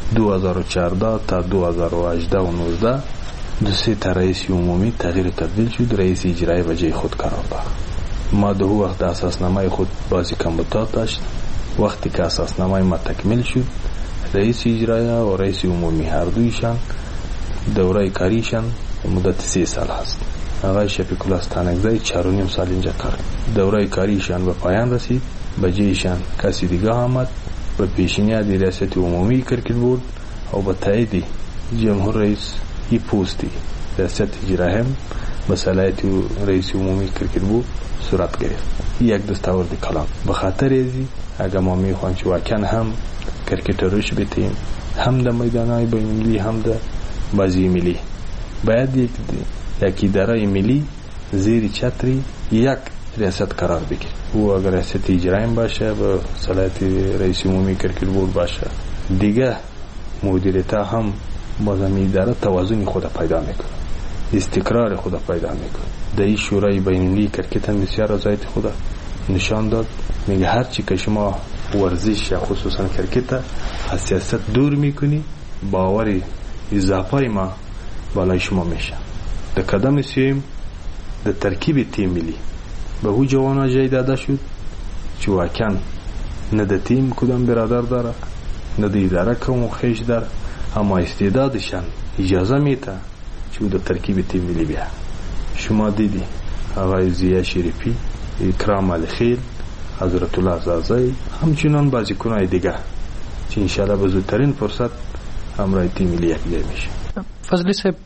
2014 تا 2018 و 19 دوسری تا رئیس عمومی تغییر تبدیل شد، رئیس اجرایی به جای خود قرار داد. ما در وقت اساسنامه خود بازی کمبودات داشت. وقتی که اساسنامه ما تکمیل شد، رئیس اجرایی و رئیس عمومی هر دویشان دوره کاریشان مدت 3 سال هست. آقای شفیق الله استانکزی 4.5 سال اینجا کار. دوره کاریشان به پایان رسید. به جایشان کسی دیگه آمد به پیشنهاد ریاست عمومی کرکت بورد و به تایید جمهور رئیس ای پوستی ریاست اجرایی هم به صلاحیت رئیس عمومی کرکت بورد صورت گرفت. یک دستاورد کلان. به خاطر ازی اگر ما میخوایم که واقعا هم کرکت روش بتیم، هم در میدانهای بین‌المللی هم در بازی ملی، باید یک اداره ملی زیر چتری یک ریاست قرار بگیره. او اگر ریاست اجرایی باشه به صلاحیت رئیس عمومی کرکت بورد باشه، دیگه مدیریت هم باز این اداره توازن خود پیدا میکنه، استقرار خود پیدا میکنه. در این شورای بین‌المللی کرکت هم بسیار رضایت خود نشان داد. میگه هر چی که شما ورزش یا خصوصا کرکت از سیاست دور میکنی، باوری اضافه ما بالای شما میشه. در قدم سوم در ترکیب تیم ملی به او جوانا جای داده شد که واقعا نه در تیم کدام برادر داره، نه در اداره کم خیش داره، اما استعدادشان اجازه میده که در ترکیب تیم ملی بیا. شما دیدی آقای زیا شریفی، اکرام علی خیل، حضرت الله زازی، همچنان بازیکن‌های دیگه که انشاءالله به زودترین فرصت همراه تیم ملی یکجای میشه. فضلی صاحب،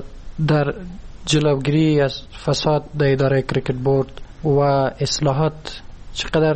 در جلوگیری از فساد در اداره کرکت بورد و اصلاحات چقدر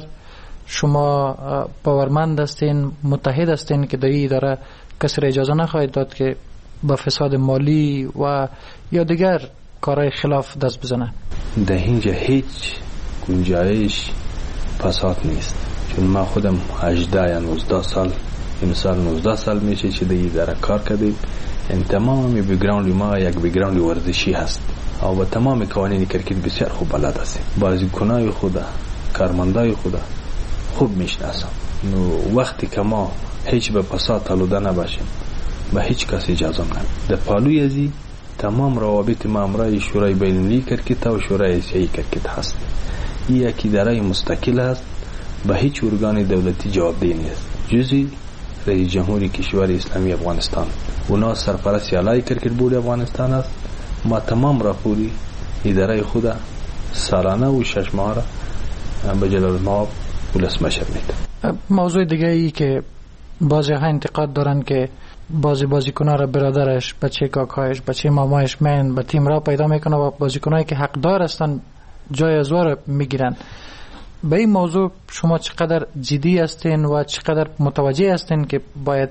شما باورمند هستین، متحد هستین که در این اداره کسی را اجازه نخواهید داد که به فساد مالی و یا دیگر کارهای خلاف دست بزنه؟ در اینجا هیچ گنجایش فساد نیست، چون ما خودم 18 یا 19 سال امسال 19 سال میشه که در کار کردیم. این تمام بیگراوند ما یک بیگراوند ورزشی هست و با تمام قوانین کرکت بسیار خوب بلد هستیم. بازیکنای خود، کارمندای خود خوب میشناسم. وقتی که ما هیچ به فساد آلوده نباشیم به هیچ کس اجازه نمیدیم. در پالوی ازی تمام روابط ما امرای شورای بین‌المللی کرکت و شورای آسیایی کرکت هست. این یک اداره مستقل است، به هیچ ارگان دولتی جوابدهی نیست جزی رئیس جمهوری کشور اسلامی افغانستان. اونا سرپرست اعلی کرکت بورد افغانستان است. ما تمام راپوری اداره خود سالانه و 6 ماه را به جلال المآب ولسمشر میده. موضوع دیگه ای که بعضی ها انتقاد دارن که بازیکن‌ها را برادرش، بچه کاکایش، بچه مامایش من به تیم را پیدا میکنه و بازیکنایی که حقدار هستن جای از وار میگیرن. به این موضوع شما چقدر جدی هستین و چقدر متوجه هستین که باید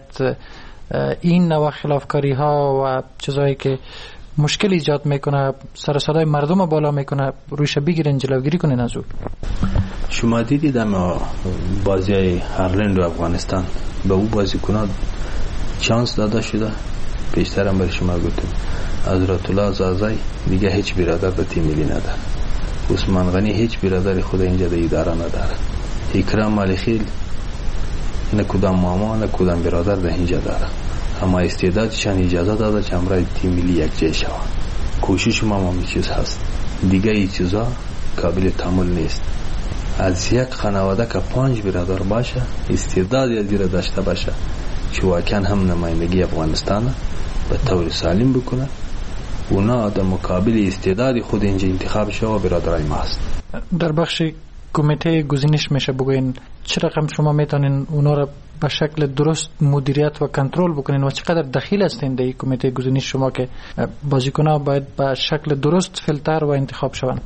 این نوع خلافکاری ها و چیزایی که مشکل ایجاد میکنه، سر صدای مردم بالا میکنه، رویش بگیرین، جلوگیری کنین از او؟ شما دیدید اما بازی هارلند و افغانستان به او بازیکنان چانس داده شده. پیشترم برای شما گفتم حضرت الله زازای دیگه هیچ برادر به تیم ملی نداره. عثمان غنی هیچ برادر خود اینجا در اداره نداره. اکرام مالخیل نه کدام ماما نه کدام برادر در اینجا داره. اما استعدادشان اجازه داده که امرای تیم ملی یک جای شود. کوشش ما می چیز هست. دیگه این چیزا قابل تحمل نیست. از یک خانواده که 5 برادر باشه، استعدادی از زیر داشته باشه که واقعا هم نمایندگی افغانستان به طور سالم بکنه، اونا در مقابل استعداد خود اینجا انتخاب شده و برادرای ما هست. در بخش کمیته گزینش میشه بگوین چه رقم شما میتونین اونا را به شکل درست مدیریت و کنترل بکنین و چقدر دخیل هستین در این کمیته گزینش شما که بازیکن‌ها باید به شکل درست فیلتر و انتخاب شوند؟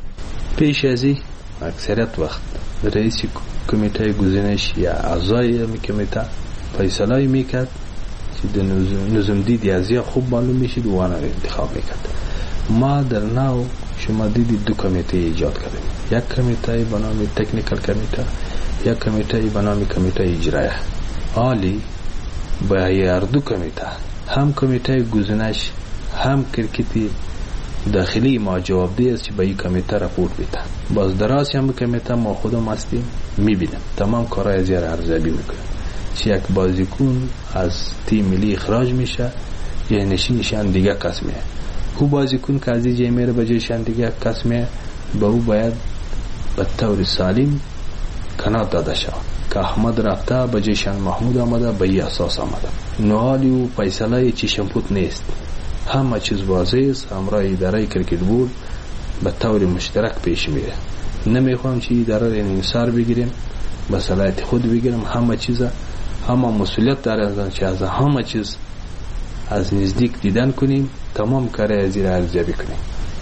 پیش از این اکثریت وقت رئیس کمیته گزینش یا اعضای کمیته فیصله میکرد که نظم دیدی از یا خوب معلوم میشید و آن را انتخاب میکرد. ما در ناو شما دیدید 2 کمیته ایجاد کردیم. یک کمیته به نام تکنیکل کمیته، یک کمیته به نام کمیته اجرایه. حالی با هر 2 کمیته، هم کمیته گزینش هم کرکتی داخلی ما جوابدهی است که به این کمیته راپورت بده. باز دراز هم کمیته ما خودم هستیم میبینیم تمام کارهای از یار ارزیابی میکنیم. چه یک بازیکن از تیم ملی اخراج میشه یا نشینشان دیگه قسمه، او بازیکن که از اینجا میره به جایشان دیگه قسمه، به او باید به طور سالم کنار داده شود که احمد رفته به جایشان محمود آمده، به این اساس آمده. نوالی و فیصله چشم‌پوت نیست، همه چیز واضح است. امرای اداره کرکت بورد به طور مشترک پیش میره. نمیخوام چی اداره را انحصار بگیریم، به صلاحیت خود بگیریم. همه چیز همه مسئولیت دارند که از همه چیز از نزدیک دیدن کنیم، تمام کار از زیر ارزیابی کنیم.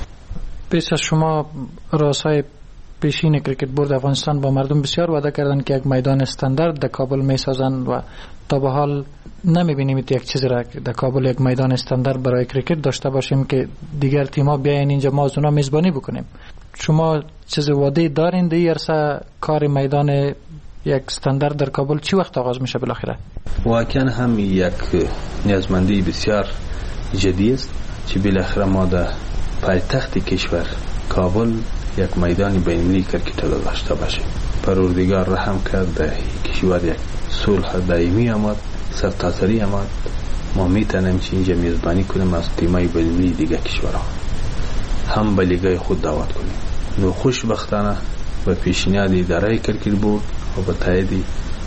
پیش از شما رؤسای پیشین کرکت بورد افغانستان با مردم بسیار وعده کردن که یک میدان استاندارد در کابل میسازند و تا به حال نمیبینیم یک چیزی را در کابل یک میدان استاندارد برای کرکت داشته باشیم که دیگر تیم‌ها بیاین اینجا ما از اونا میزبانی بکنیم. شما چیز وعده دارین در عرصه کار میدان یک استاندارد در کابل چی وقت آغاز میشه بالاخره؟ واقعا هم یک نیازمندی بسیار جدی است که بالاخره ما در پایتخت کشور کابل یک میدان بین‌المللی کرکت داشته باشیم. پروردگار رحم کرد در کشور یک صلح دائمی آمد، سرتاسری آمد. ما میتونیم که اینجا میزبانی کنیم از تیمای بین‌المللی دیگه کشورها، هم به لیگای خود دعوت کنیم. نو خوشبختانه به پیشنهاد اداره کرکت بورد و به تایید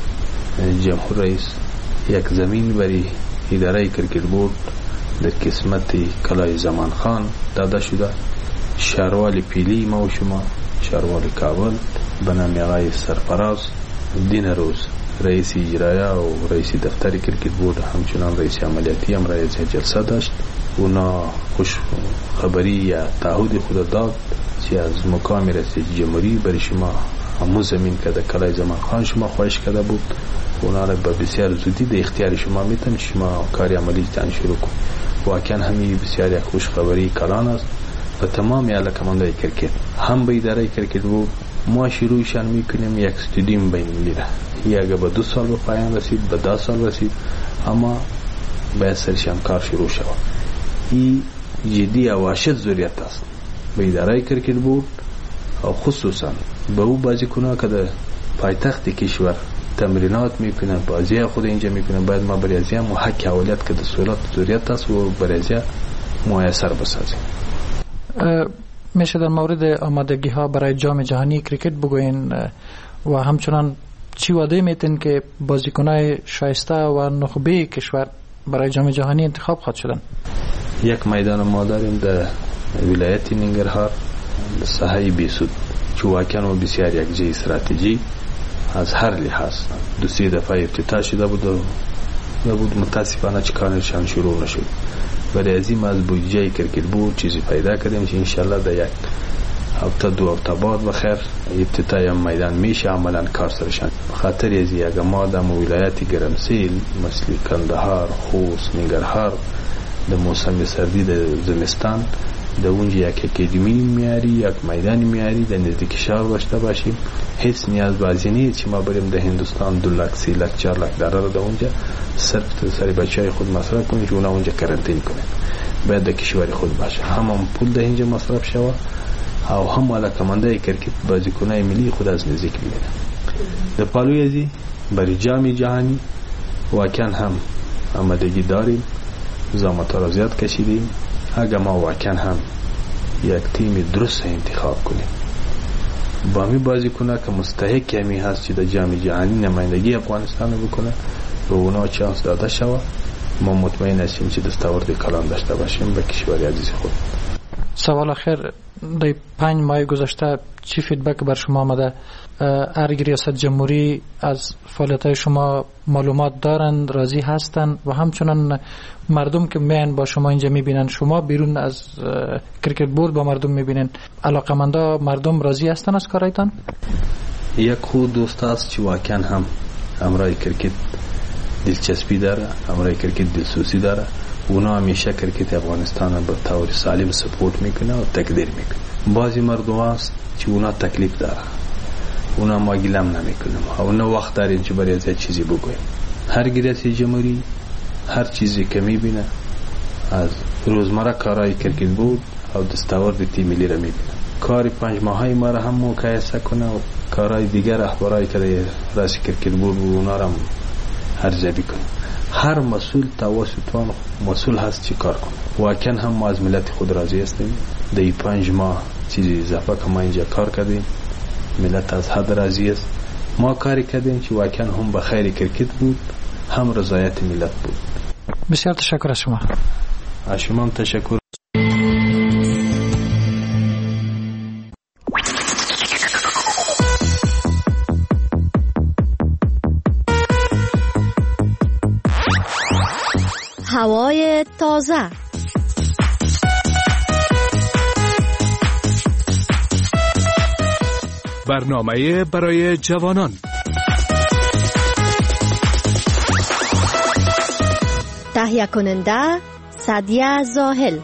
جمهور رئیس یک زمین برای اداره کرکت بورد در قسمت کلای زمان خان داده شده. شهروال پیلی ما و شما، شهروال کابل به نام آقای سرفراز دین روز رئیس اجرایه و رئیس دفتر کرکت بورد، همچنان رئیس عملیاتی هم رئیس جلسه داشت. اونا خوش خبری یا تعهد خود داد که از مقام رئیس جمهوری برای شما همون زمین که در کلای زمان خان شما خواهش کرده بود اونا را به بسیار زودی در اختیار شما میتن شما کاری عملی تان شروع کنید. واقعا همین بسیار یک خوشخبری کلان است و تمام علاقمندان کرکت هم به اداره کرکت بود. ما شروعشان میکنیم یک استودیوم بین المللی را اگر به 2 سال به پایان رسید به 10 سال رسید اما باید سرشان کار شروع شود. این جدی اواشد ضروریت است به اداره کرکت بود و خصوصا به او بازیکنان که در پایتخت کشور تمرینات میکنن بازی خود اینجا میکنن باید ما برای ازیا محک اولیت که در سولات ضروریت است و برای ازیا میسر بسازیم. میشه در مورد آمادگی ها برای جام جهانی کریکت بگوین و همچنان چی وعده میتین که بازیکنای شایسته و نخبه کشور برای جام جهانی انتخاب خواهد شدن؟ یک میدان ما داریم در ولایت ننگرهار ساحه بیسود که واقعا بسیار یک جای استراتژی از هر لحاظ 2-3 دفعه افتتاح شده بود متاسفانه چه کارشان شروع نشد. برای ازیم از بودجه کرکت بود چیزی پیدا کردیم که انشالله در یک هفته 2 هفته بعد بخیر افتتاح میدان میشه عملا کار سرشان. خاطر ازی اگر ما در ولایت گرمسیل مثل کندهار خوست ننگرهار در موسم سردی در زمستان در اونجا یک اکادمی میاری یک میدان میاری در نزدیک شهر داشته باشیم هیچ نیاز بازی نیست که ما بریم در هندوستان 2 لک 3 لک 4 لک دلار در اونجا صرف سر بچهای خود مصرف کنیم که اونا اونجا کرانتین کنیم. باید در کشور خود باشه هم پول در اینجا مصرف شود او هم علاقمندای کرکت بازیکنای ملی خود از نزدیک ببینن. در پالوی ازی برای جام جهانی واقعا هم آمادگی داریم زحمت‌ها را زیاد کشیدیم. اگر ما واقعا هم یک تیم درست انتخاب کنیم با می بازیکن‌ها که مستحق همی هست که در جام جهانی نمایندگی افغانستان بکنه و اونا چانس داده شود ما مطمئن هستیم که دستاورد کلان داشته باشیم به کشور عزیز خود. سوال آخر در 5 ماه گذشته چی فیدبک بر شما آمده؟ ارگ ریاست جمهوری از فعالیت‌های شما معلومات دارند راضی هستند و همچنان مردم که میان با شما اینجا میبینن شما بیرون از کرکت بورد با مردم میبینن علاقمندا مردم راضی هستند از کارایتان؟ یک خود دوست است که واقعا هم امرای کرکت دلچسپی داره امرای کرکت دلسوزی داره اونا همیشه کرکت افغانستان به طور سالم سپورت میکنه و تقدیر میکنه. بعضی مردم هست که اونا تکلیف داره اونا ما گلم نمیکنیم اونا وقت داریم که برای از چیزی بگویم. هر ریاست جمهوری هر چیزی که میبینه از روزمره کارهای کرکت بود او دستاورد تیم ملی را میبینه. کار 5 ماهه ما را هم مقایسه کنه و کارهای دیگر اخبارهای که راست کرکت بود اونا را ارزیابی کنه. هر مسئول توسطان مسئول هست چی کار کنه. واقعا هم ما از ملت خود راضی هستیم. در 5 ماه چیزی اضافه که ما اینجا کار کردیم ملت از حد راضی است. ما کاری کردیم که واقعا هم به خیر کرکت بود هم رضایت ملت بود. بسیار تشکر از شما. از شما هم تشکر. هوای تازه برنامه برای جوانان تهیه کننده سعدیه زاهل.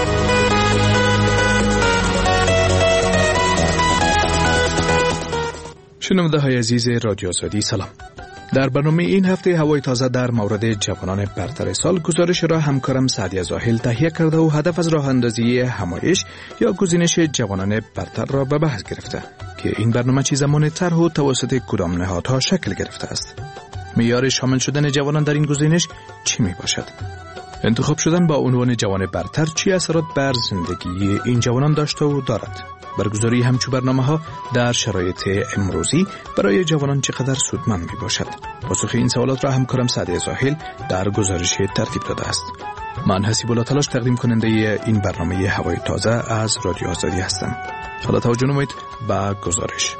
شنونده های عزیز رادیو آزادی سلام. در برنامه این هفته هوای تازه در مورد جوانان برتر سال گزارش را همکارم سعدیه زاهل تهیه کرده و هدف از راه اندازی همایش یا گزینش جوانان برتر را به بحث گرفته که این برنامه چه زمان طرح و توسط کدام نهادها شکل گرفته است. معیار شامل شدن جوانان در این گزینش چی می باشد؟ انتخاب شدن با عنوان جوان برتر چی اثرات بر زندگی این جوانان داشته و دارد؟ برگزاری همچو برنامه ها در شرایط امروزی برای جوانان چقدر سودمند می باشد؟ پاسخ این سوالات را همکارم سعدیه زاهل در گزارش ترتیب داده است. من حسیب الله تلاش تقدیم کننده این برنامه هوای تازه از رادیو آزادی هستم. حالا توجه نمایید به گزارش.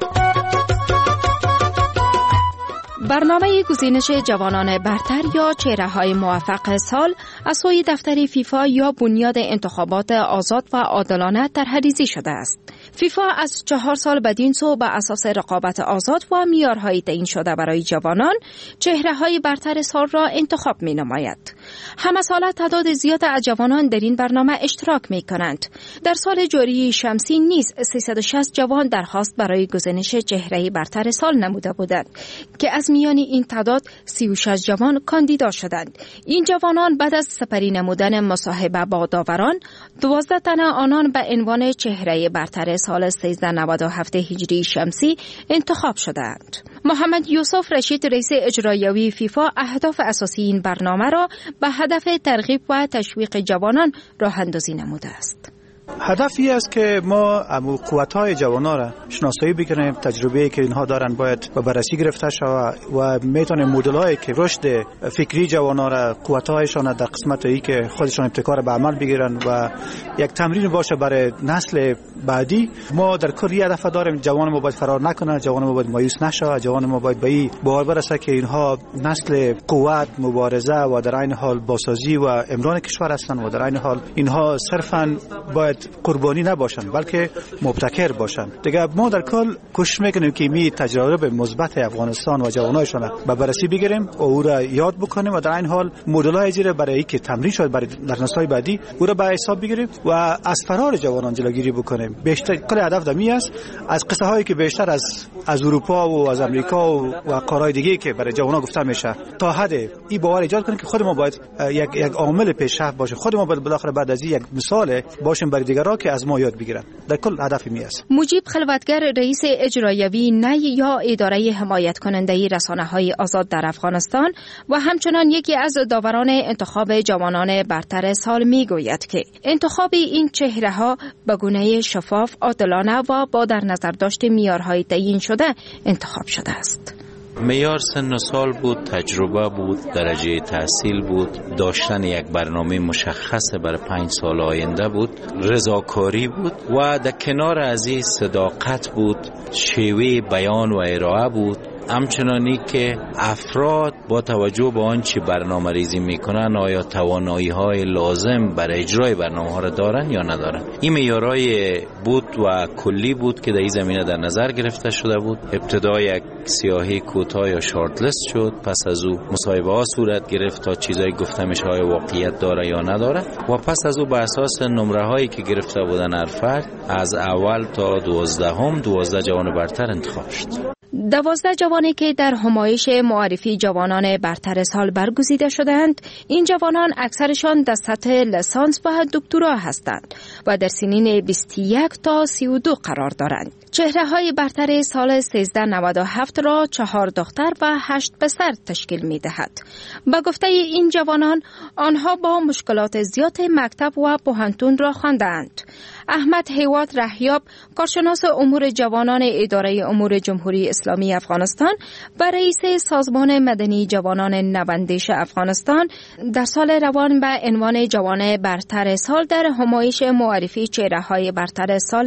برنامه گزینش جوانان برتر یا چهره‌های موفق سال از سوی دفتر فیفا یا بنیاد انتخابات آزاد و عادلانه طرح‌ریزی شده است. فیفا از 4 سال بدین سو به اساس رقابت آزاد و معیارهای تعیین شده برای جوانان چهره‌های برتر سال را انتخاب می‌نماید. همه ساله تعداد زیاد از جوانان در این برنامه اشتراک می‌کنند. در سال جاری شمسی نیز 360 جوان درخواست برای گزینش چهره برتر سال نموده بودند که از میان این تعداد 36 جوان کاندیدا شدند. این جوانان بعد از سپری نمودن مصاحبه با داوران 12 تن آنان به عنوان چهره برتر سال 1397 هجری شمسی انتخاب شدند. محمد یوسف رشید رئیس اجرایی فیفا اهداف اساسی این برنامه را به هدف ترغیب و تشویق جوانان راه اندازی نموده است. هدفی است که ما قوت‌های جوانان را شناسایی بکنیم، تجربه‌ای که اینها دارن باید به بررسی گرفته شود و میتونه مدل‌هایی که رشد فکری جوانان را قوت‌هایشان در قسمتی که خودشان ابتکار به عمل بگیرن و یک تمرین باشه برای نسل بعدی. ما در کل هدف داریم جوان ما باید فرار نکنه، جوان ما باید مایوس نشه، جوان ما باید به این باور برسه که اینها نسل قوت، مبارزه و در عین حال بازسازی و امران کشور هستند و در عین حال اینها صرفاً باید قربانی نباشن بلکه مبتکر باشن. دیگه ما در کل کوشش میکنیم که می تجربه مثبت افغانستان و جوانایشان به بررسی بگیریم و او را یاد بکنیم و در این حال مدل‌های زیر برای اینکه تمرین شد برای در نسل‌های بعدی او را به حساب بگیریم و از فرار جوانان جلوگیری بکنیم. بیشتر کل هدف دمی است از قصه هایی که بیشتر از اروپا و از امریکا و قاره‌های دیگه که برای جوانان گفته میشه تا حد این باور ایجاد کنیم که خود ما باید یک عامل پیشرفت باشه، خود ما باید بالاخره بعد از یک مثال باشیم برای دیگران که از ما یاد بگیرن. در کل هدف می است. مجیب خلوتگر رئیس اجرایی نی یا اداره حمایت کننده رسانه‌های آزاد در افغانستان و همچنان یکی از داوران انتخاب جوانان برتر سال میگوید که انتخاب این چهره‌ها به گونه شفاف، عادلانه و با در نظر داشت معیارهای تعیین شده انتخاب شده است. معیار سن و سال بود، تجربه بود، درجه تحصیل بود، داشتن یک برنامه مشخص برای 5 سال آینده بود، رضاکاری بود و در کنار از این صداقت بود، شیوه بیان و ارائه بود. همچنانی که افراد با توجه به آنچه برنامه ریزی میکنن آیا توانایی های لازم برای اجرای برنامه ها را دارن یا ندارن. این معیارهای بود و کلی بود که در این زمینه در نظر گرفته شده بود. ابتدا یک سیاهی کوتاه یا شارت لیست شد، پس از او مصاحبه ها صورت گرفت تا چیزایی گفته میشه آیا واقعیت داره یا نداره و پس از او به اساس نمره هایی که گرفته بودن هر فرد از اول تا 12 جوان برتر انتخاب شد. 12 جوانی که در همایش معرفی جوانان برتر سال برگزیده شدند، این جوانان اکثرشان در سطح لیسانس و دکترا هستند و در سنین 21 تا 32 قرار دارند. چهره‌های برتر سال 1397 را 4 دختر و 8 پسر تشکیل می‌دهد. با گفته این جوانان، آنها با مشکلات زیاد مکتب و پوهنتون را خواندند. احمد حیوات رحیاب، کارشناس امور جوانان اداره امور جمهوری اسلامی افغانستان و رئیس سازمان مدنی جوانان نوندش افغانستان، در سال روان به عنوان جوان برتر سال در همایش معرفی چهره‌های برتر سال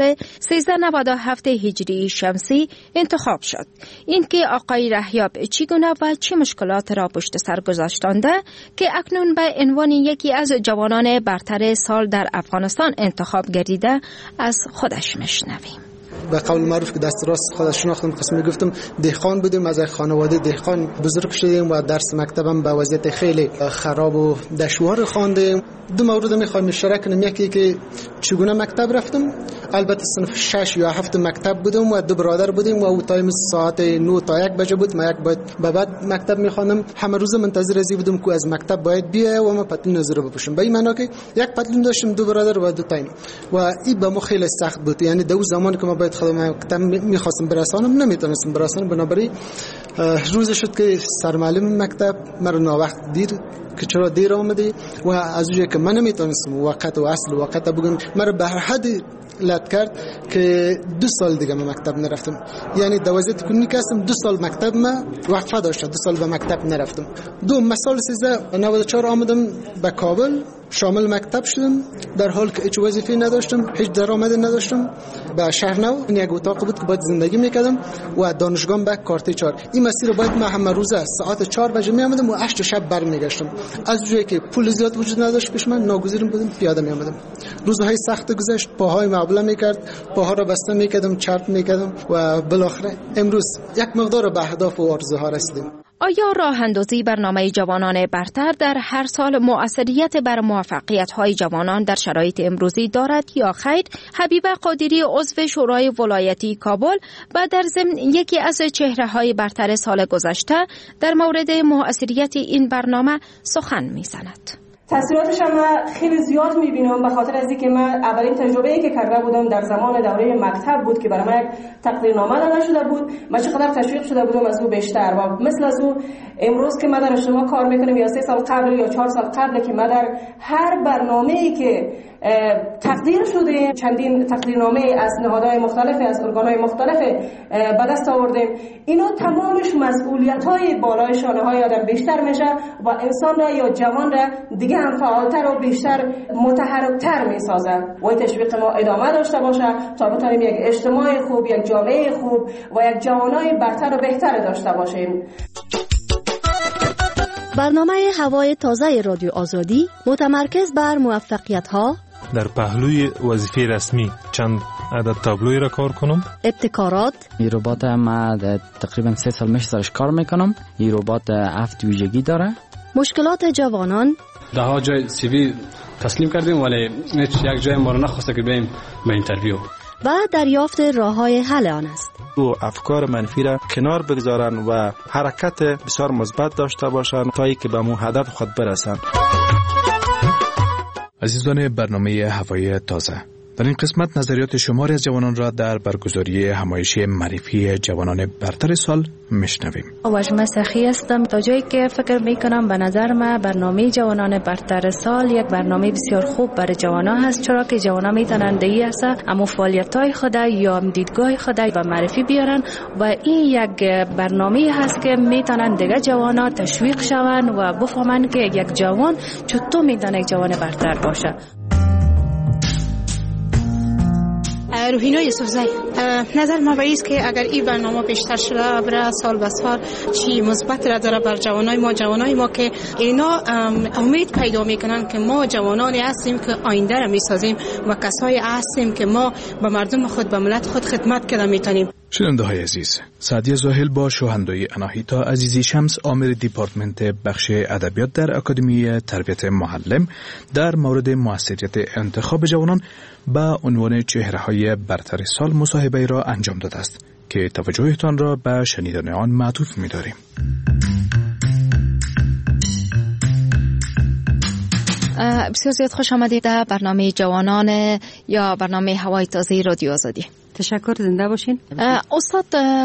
1397 هجری شمسی انتخاب شد. اینکه آقای رحیاب چگونه و چه مشکلات را پشت سر گذاشتانده که اکنون به عنوان یکی از جوانان برتر سال در افغانستان انتخاب گردیده از خودش میشنویم. به قول معروف که دست راست خودش شناختم، قسمی گفتم دهقان بودیم، از خانواده دهقان بزرگ شدیم و درس مکتبم به وضعیت خیلی خراب و دشوار خواندیم. دو مورد میخوایم اشاره کنم. یکی که چگونه مکتب رفتم، البته صنف 6 یا 7 مکتب بودم و 2 برادر بودیم و او تایم ساعت 9 تا 1 بجه بود. ما یک باید به بعد مکتب میخوانم. همه روز منتظر ازی بودم که از مکتب باید بیای و ما پتلون نظر بپوشم. به این معنی که یک پتلون داشتم، 2 برادر و 2 تایم و این به ما خیلی سخت بود. یعنی دو زمانی که ما باید خودم مکتب میخواستم برسانم نمیتونستم برسانم. بنابراین روز شد که سرمعلم مکتب مرا ناوقت دید که چرا دیر آمدی و از اونجایی که من نمیتونستم وقت و اصل وقت بگم، مرا به هر حد لط کرد که 2 سال دیگه من مکتب نرفتم. یعنی در وضعیت کنونی که هستم 2 سال مکتب ما وقفه داشتم، 2 سال به مکتب نرفتم. سال 1394 آمدم به کابل، شامل مکتب شدم در حال که هیچ وظیفه‌ای نداشتم، هیچ درآمدی نداشتم. به شهر نو این یک اتاق بود که باید زندگی میکردم و دانشگاه به کارت 4. این مسیر باید من همه روز ساعت 4 بجه میآمدم و 8 شب برمیگشتم. از جایی که پول زیاد وجود نداشت پیش من، ناگزیر بودم پیاده میآمدم. روزهای سخت گذشت، پاهای ما مقابله میکرد، پاها را بسته میکردم، چرت میکردم و بالاخره امروز یک مقدار به اهداف و آرزوها رسیدیم. آیا راه اندازی برنامه جوانان برتر در هر سال مؤثریت بر موفقیت‌های جوانان در شرایط امروزی دارد یا خیر؟ حبیبه قادری عضو شورای ولایتی کابل و در ضمن یکی از چهره‌های برتر سال گذشته در مورد مؤثریت این برنامه سخن می‌زند. تاثیراتش هم خیلی زیاد میبینم به خاطر از اینکه من اولین تجربه‌ای که کرده بودم در زمان دوره مکتب بود که برای من یک تقدیرنامه داده شده بود. من چقدر تشویق شده بودم از او بیشتر و مثل از او امروز که من در اجتماع کار میکنم یا 3 سال قبل یا 4 سال قبل که من در هر برنامه‌ای که تقدیر شده چندین تقدیرنامه از نهادهای مختلف از ارگان‌های مختلف به دست آوردیم، اینا تمامش مسئولیت‌های بالای شانه‌های آدم بیشتر میشه و انسان را یا جوان را دیگه هم فعالتر و بیشتر متحرکتر میسازه و این تشویق ما ادامه داشته باشه تا بتونیم یک اجتماع خوب، یک جامعه خوب و یک جوانای برتر و بهتر داشته باشیم. برنامه هوای تازه رادیو آزادی متمرکز بر موفقیت‌ها در پهلوی وظیفه رسمی چند عدد تابلوی را کار کنم. ابتکارات. این ربات ما تقریبا 3 سال میشه سرش کار میکنم. این ربات 7 ویژگی داره. مشکلات جوانان. ده ها جای سی وی تسلیم کردیم ولی هیچ یک جای ما رو نخواسته که بریم به اینترویو. و دریافت راه‌های حل آن است. او افکار منفی را کنار بگذارن و حرکت بسیار مثبت داشته باشن تا اینکه به مو هدف خود برسن. عزیزان برنامه هوای تازه، در این قسمت نظریات شماری از جوانان را در برگزاری همایش معرفی جوانان برتر سال میشنویم. واژمه سخی هستم. تا جایی که فکر میکنم به نظر من برنامه جوانان برتر سال یک برنامه بسیار خوب برای جوانان هست، چرا که جوانان میتونن دیگه هست اما فعالیت‌های خود یا دیدگاه خود به معرفی بیارن و این یک برنامه هست که میتونن دیگه جوانان تشویق شون و بفهمن که یک جوان چطور میتونه یک جوان برتر باشه. روحینا یوسفزی، نظر ما است که اگر این برنامه بیشتر شده برای سال به سال چی مثبت را داره بر جوانای ما که اینا امید پیدا میکنن که ما جوانانی هستیم که آینده را میسازیم و کسایی هستیم که ما به مردم خود به ملت خود خدمت کنیم میتونیم. شنونده های عزیز، سعدیه زاهل با شوهندوی اناهیتا عزیزی شمس عامل دیپارتمنت بخش ادبیات در اکادمی تربیت معلم در مورد موثریت انتخاب جوانان با عنوان چهره‌های برتر سال مصاحبه را انجام داده است که توجهتان را به شنیدن آن معطوف می‌داریم. بسیار زیاد خوش آمدید در برنامه جوانان یا برنامه هوای تازه رادیو آزادی. تشکر، زنده باشین. استاد،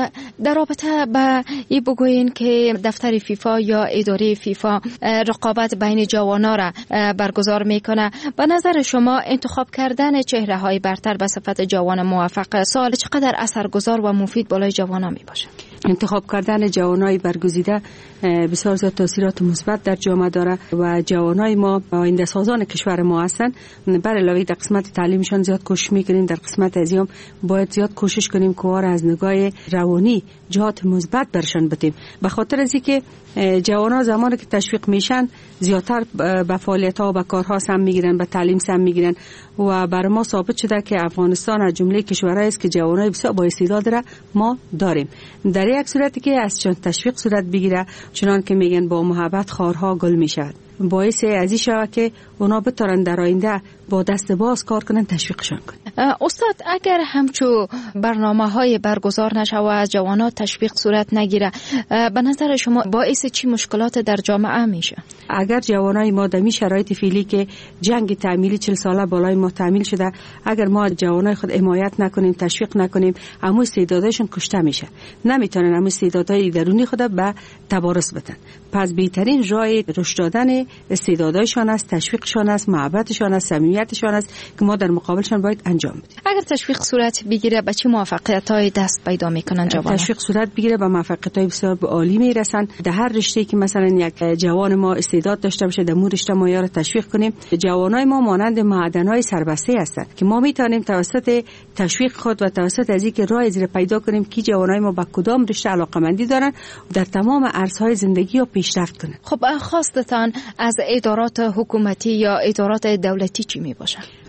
در رابطه با این بگوین که دفتر فیفا یا اداره فیفا رقابت بین جوانان را برگزار میکنه، به نظر شما انتخاب کردن چهره های برتر به صفت جوان موفق سال چقدر اثرگذار و مفید بالای جوانان می باشه؟ انتخاب کردن جوانای برگزیده بسیار زیاد تاثیرات مثبت در جامعه داره و جوانای ما آینده سازان کشور ما هستند. بر علاوه در قسمت تعلیمشان زیاد کوشش میکنیم، در قسمت ازیام باید زیاد کوشش کنیم که از نگاه روانی جهات مثبت برشان بدیم، به خاطر از اینکه جوانان زمانی که تشویق میشن زیادتر به فعالیت‌ها و به کارها سهم میگیرن، به تعلیم سهم میگیرن و برای ما ثابت شده که افغانستان از جمله کشورهایی است که جوانای بسیار با استعداد را ما داریم. در یک صورتی که از چون تشویق صورت بگیره، چنان که میگن با محبت خارها گل میشود، باعث ازی شود که اونا بتونن در آینده با دست باز کار کنن، تشویقشان کنن. استاد، اگر همچو برنامه‌های برگزار نشه و از جوانات تشویق صورت نگیره، به نظر شما باعث چی مشکلات در جامعه میشه؟ اگر جوانای ما در شرایط فعلی که جنگ تعمیلی 40 ساله بالای ما تعمیل شده، اگر ما جوانای خود حمایت نکنیم، تشویق نکنیم، همون استعدادشون کشته میشه، نمیتونن همون استعدادهای درونی خود به تبارز بدن. پس بهترین راه رشد دادن استعدادایشان است، تشویقشان است، محبتشان است، صمیمیتشان است که ما در مقابلشان باید انجام بدیم. اگر تشویق صورت بگیره به چه موفقیت‌های دست پیدا میکنن جوانان؟ تشویق صورت بگیره به موفقیت‌های بسیار عالی میرسن. در هر رشته‌ای که مثلا یک جوان ما استعداد داشته باشه، در مون رشته ما یارو تشویق کنیم. جوانای ما مانند معدن‌های سربسته هستند که ما میتونیم توسط تشویق خود و توسط از اینکه راه زیر پیدا کنیم که جوانای ما به کدام رشته علاقه‌مندی دارن در تمام عرصه‌های زندگی رو پیشرفت کنن. خب خواستتان از ادارات حکومتی یا ادارات دولتی چی می باشه؟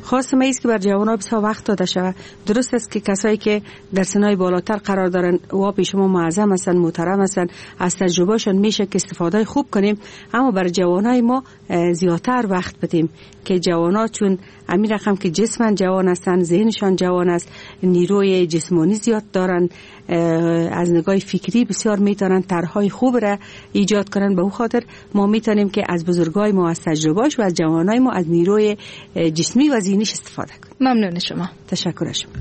خواست ما است که بر جوانان بسیار وقت داده شود. درست است که کسایی که در سنای بالاتر قرار دارن و پیش ما معظم هستند، محترم هستند، از تجربهشان میشه که استفاده خوب کنیم، اما بر جوانای ما زیادتر وقت بدیم که جوانا چون همین رقم که جسمن جوان هستند، ذهنشان جوان است، نیروی جسمانی زیاد دارن، از نگاه فکری بسیار میتونن طرحهای خوب را ایجاد کنن. به اون خاطر ما میتونیم که از بزرگای ما، از تجربهاش و از جوانای ما از نیروی جسمی و ذهنیش استفاده کنیم. ممنون شما. تشکر شما.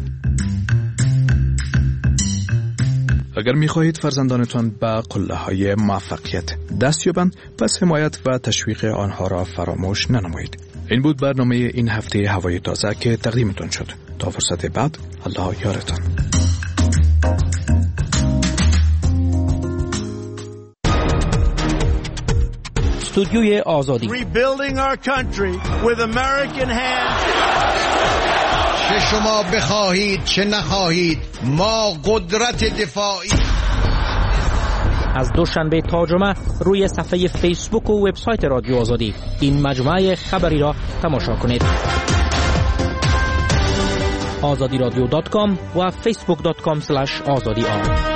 اگر می‌خواهید فرزندانتان به قله‌های موفقیت دست یابند، پس حمایت و تشویق آنها را فراموش ننمایید. این بود برنامه این هفته هوای تازه که تقدیمتان شد. تا فرصت بعد، الله یارتان. استودیوی آزادی. Rebuilding our country with American hands. چه شما بخواهید چه نخواهید، ما قدرت دفاعی. از دوشنبه تا جمعه روی صفحه فیسبوک و وبسایت رادیو آزادی این مجموعه خبری را تماشا کنید. azadi radio.com و facebook.com/azadi.